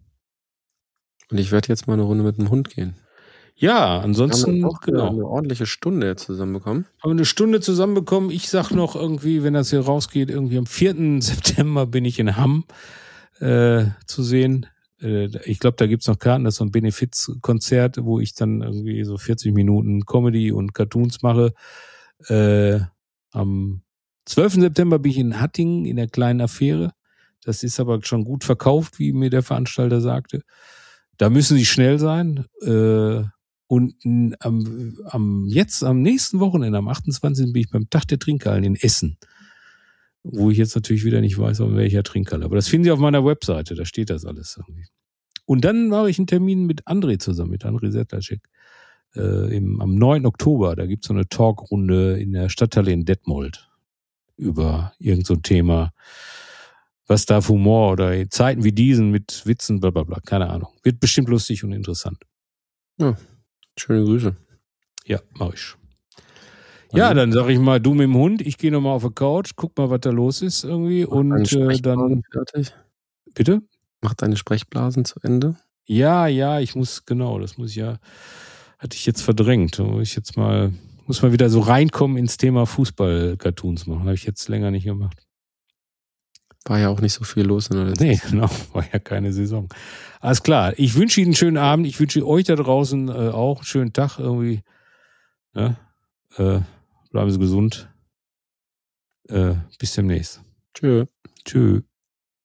Speaker 3: Und ich werde jetzt mal eine Runde mit dem Hund gehen.
Speaker 2: Ja, ansonsten,
Speaker 3: wir haben auch
Speaker 2: genau.
Speaker 3: eine ordentliche Stunde zusammenbekommen.
Speaker 2: Haben eine Stunde zusammenbekommen. Ich sag noch irgendwie, wenn das hier rausgeht, irgendwie am vierten September bin ich in Hamm äh, zu sehen. Äh, ich glaube, da gibt's noch Karten. Das ist so ein Benefizkonzert, wo ich dann irgendwie so vierzig Minuten Comedy und Cartoons mache. Äh, am zwölften September bin ich in Hattingen in der kleinen Affäre. Das ist aber schon gut verkauft, wie mir der Veranstalter sagte. Da müssen Sie schnell sein. Äh, und am, am jetzt am nächsten Wochenende, am achtundzwanzigsten bin ich beim Tag der Trinkhallen in Essen. Wo ich jetzt natürlich wieder nicht weiß, an welcher Trinkhalle. Aber das finden Sie auf meiner Webseite, da steht das alles irgendwie. Und dann mache ich einen Termin mit André zusammen, mit André Sedlacek. Äh, im, am neunten Oktober, da gibt's so eine Talkrunde in der Stadthalle in Detmold über irgend so ein Thema. Was darf Humor oder Zeiten wie diesen mit Witzen, bla bla bla, keine Ahnung. Wird bestimmt lustig und interessant.
Speaker 3: Ja, schöne Grüße.
Speaker 2: Ja, mach ich. Ja, dann sag ich mal, du mit dem Hund, ich gehe nochmal auf die Couch, guck mal, was da los ist irgendwie. Mach und äh, dann.
Speaker 3: Fertig.
Speaker 2: Bitte?
Speaker 3: Mach deine Sprechblasen zu Ende.
Speaker 2: Ja, ja, ich muss, genau, das muss ich ja, hatte ich jetzt verdrängt. Da muss ich jetzt mal, muss mal wieder so reinkommen ins Thema Fußball-Cartoons machen. Habe ich jetzt länger nicht gemacht.
Speaker 3: War ja auch nicht so viel los in der letzten
Speaker 2: Nee, genau, war ja keine Saison. Alles klar, ich wünsche Ihnen einen schönen Abend, ich wünsche euch da draußen äh, auch einen schönen Tag irgendwie. Ja, äh, bleiben Sie gesund. Äh, bis demnächst.
Speaker 3: Tschö.
Speaker 2: Tschö.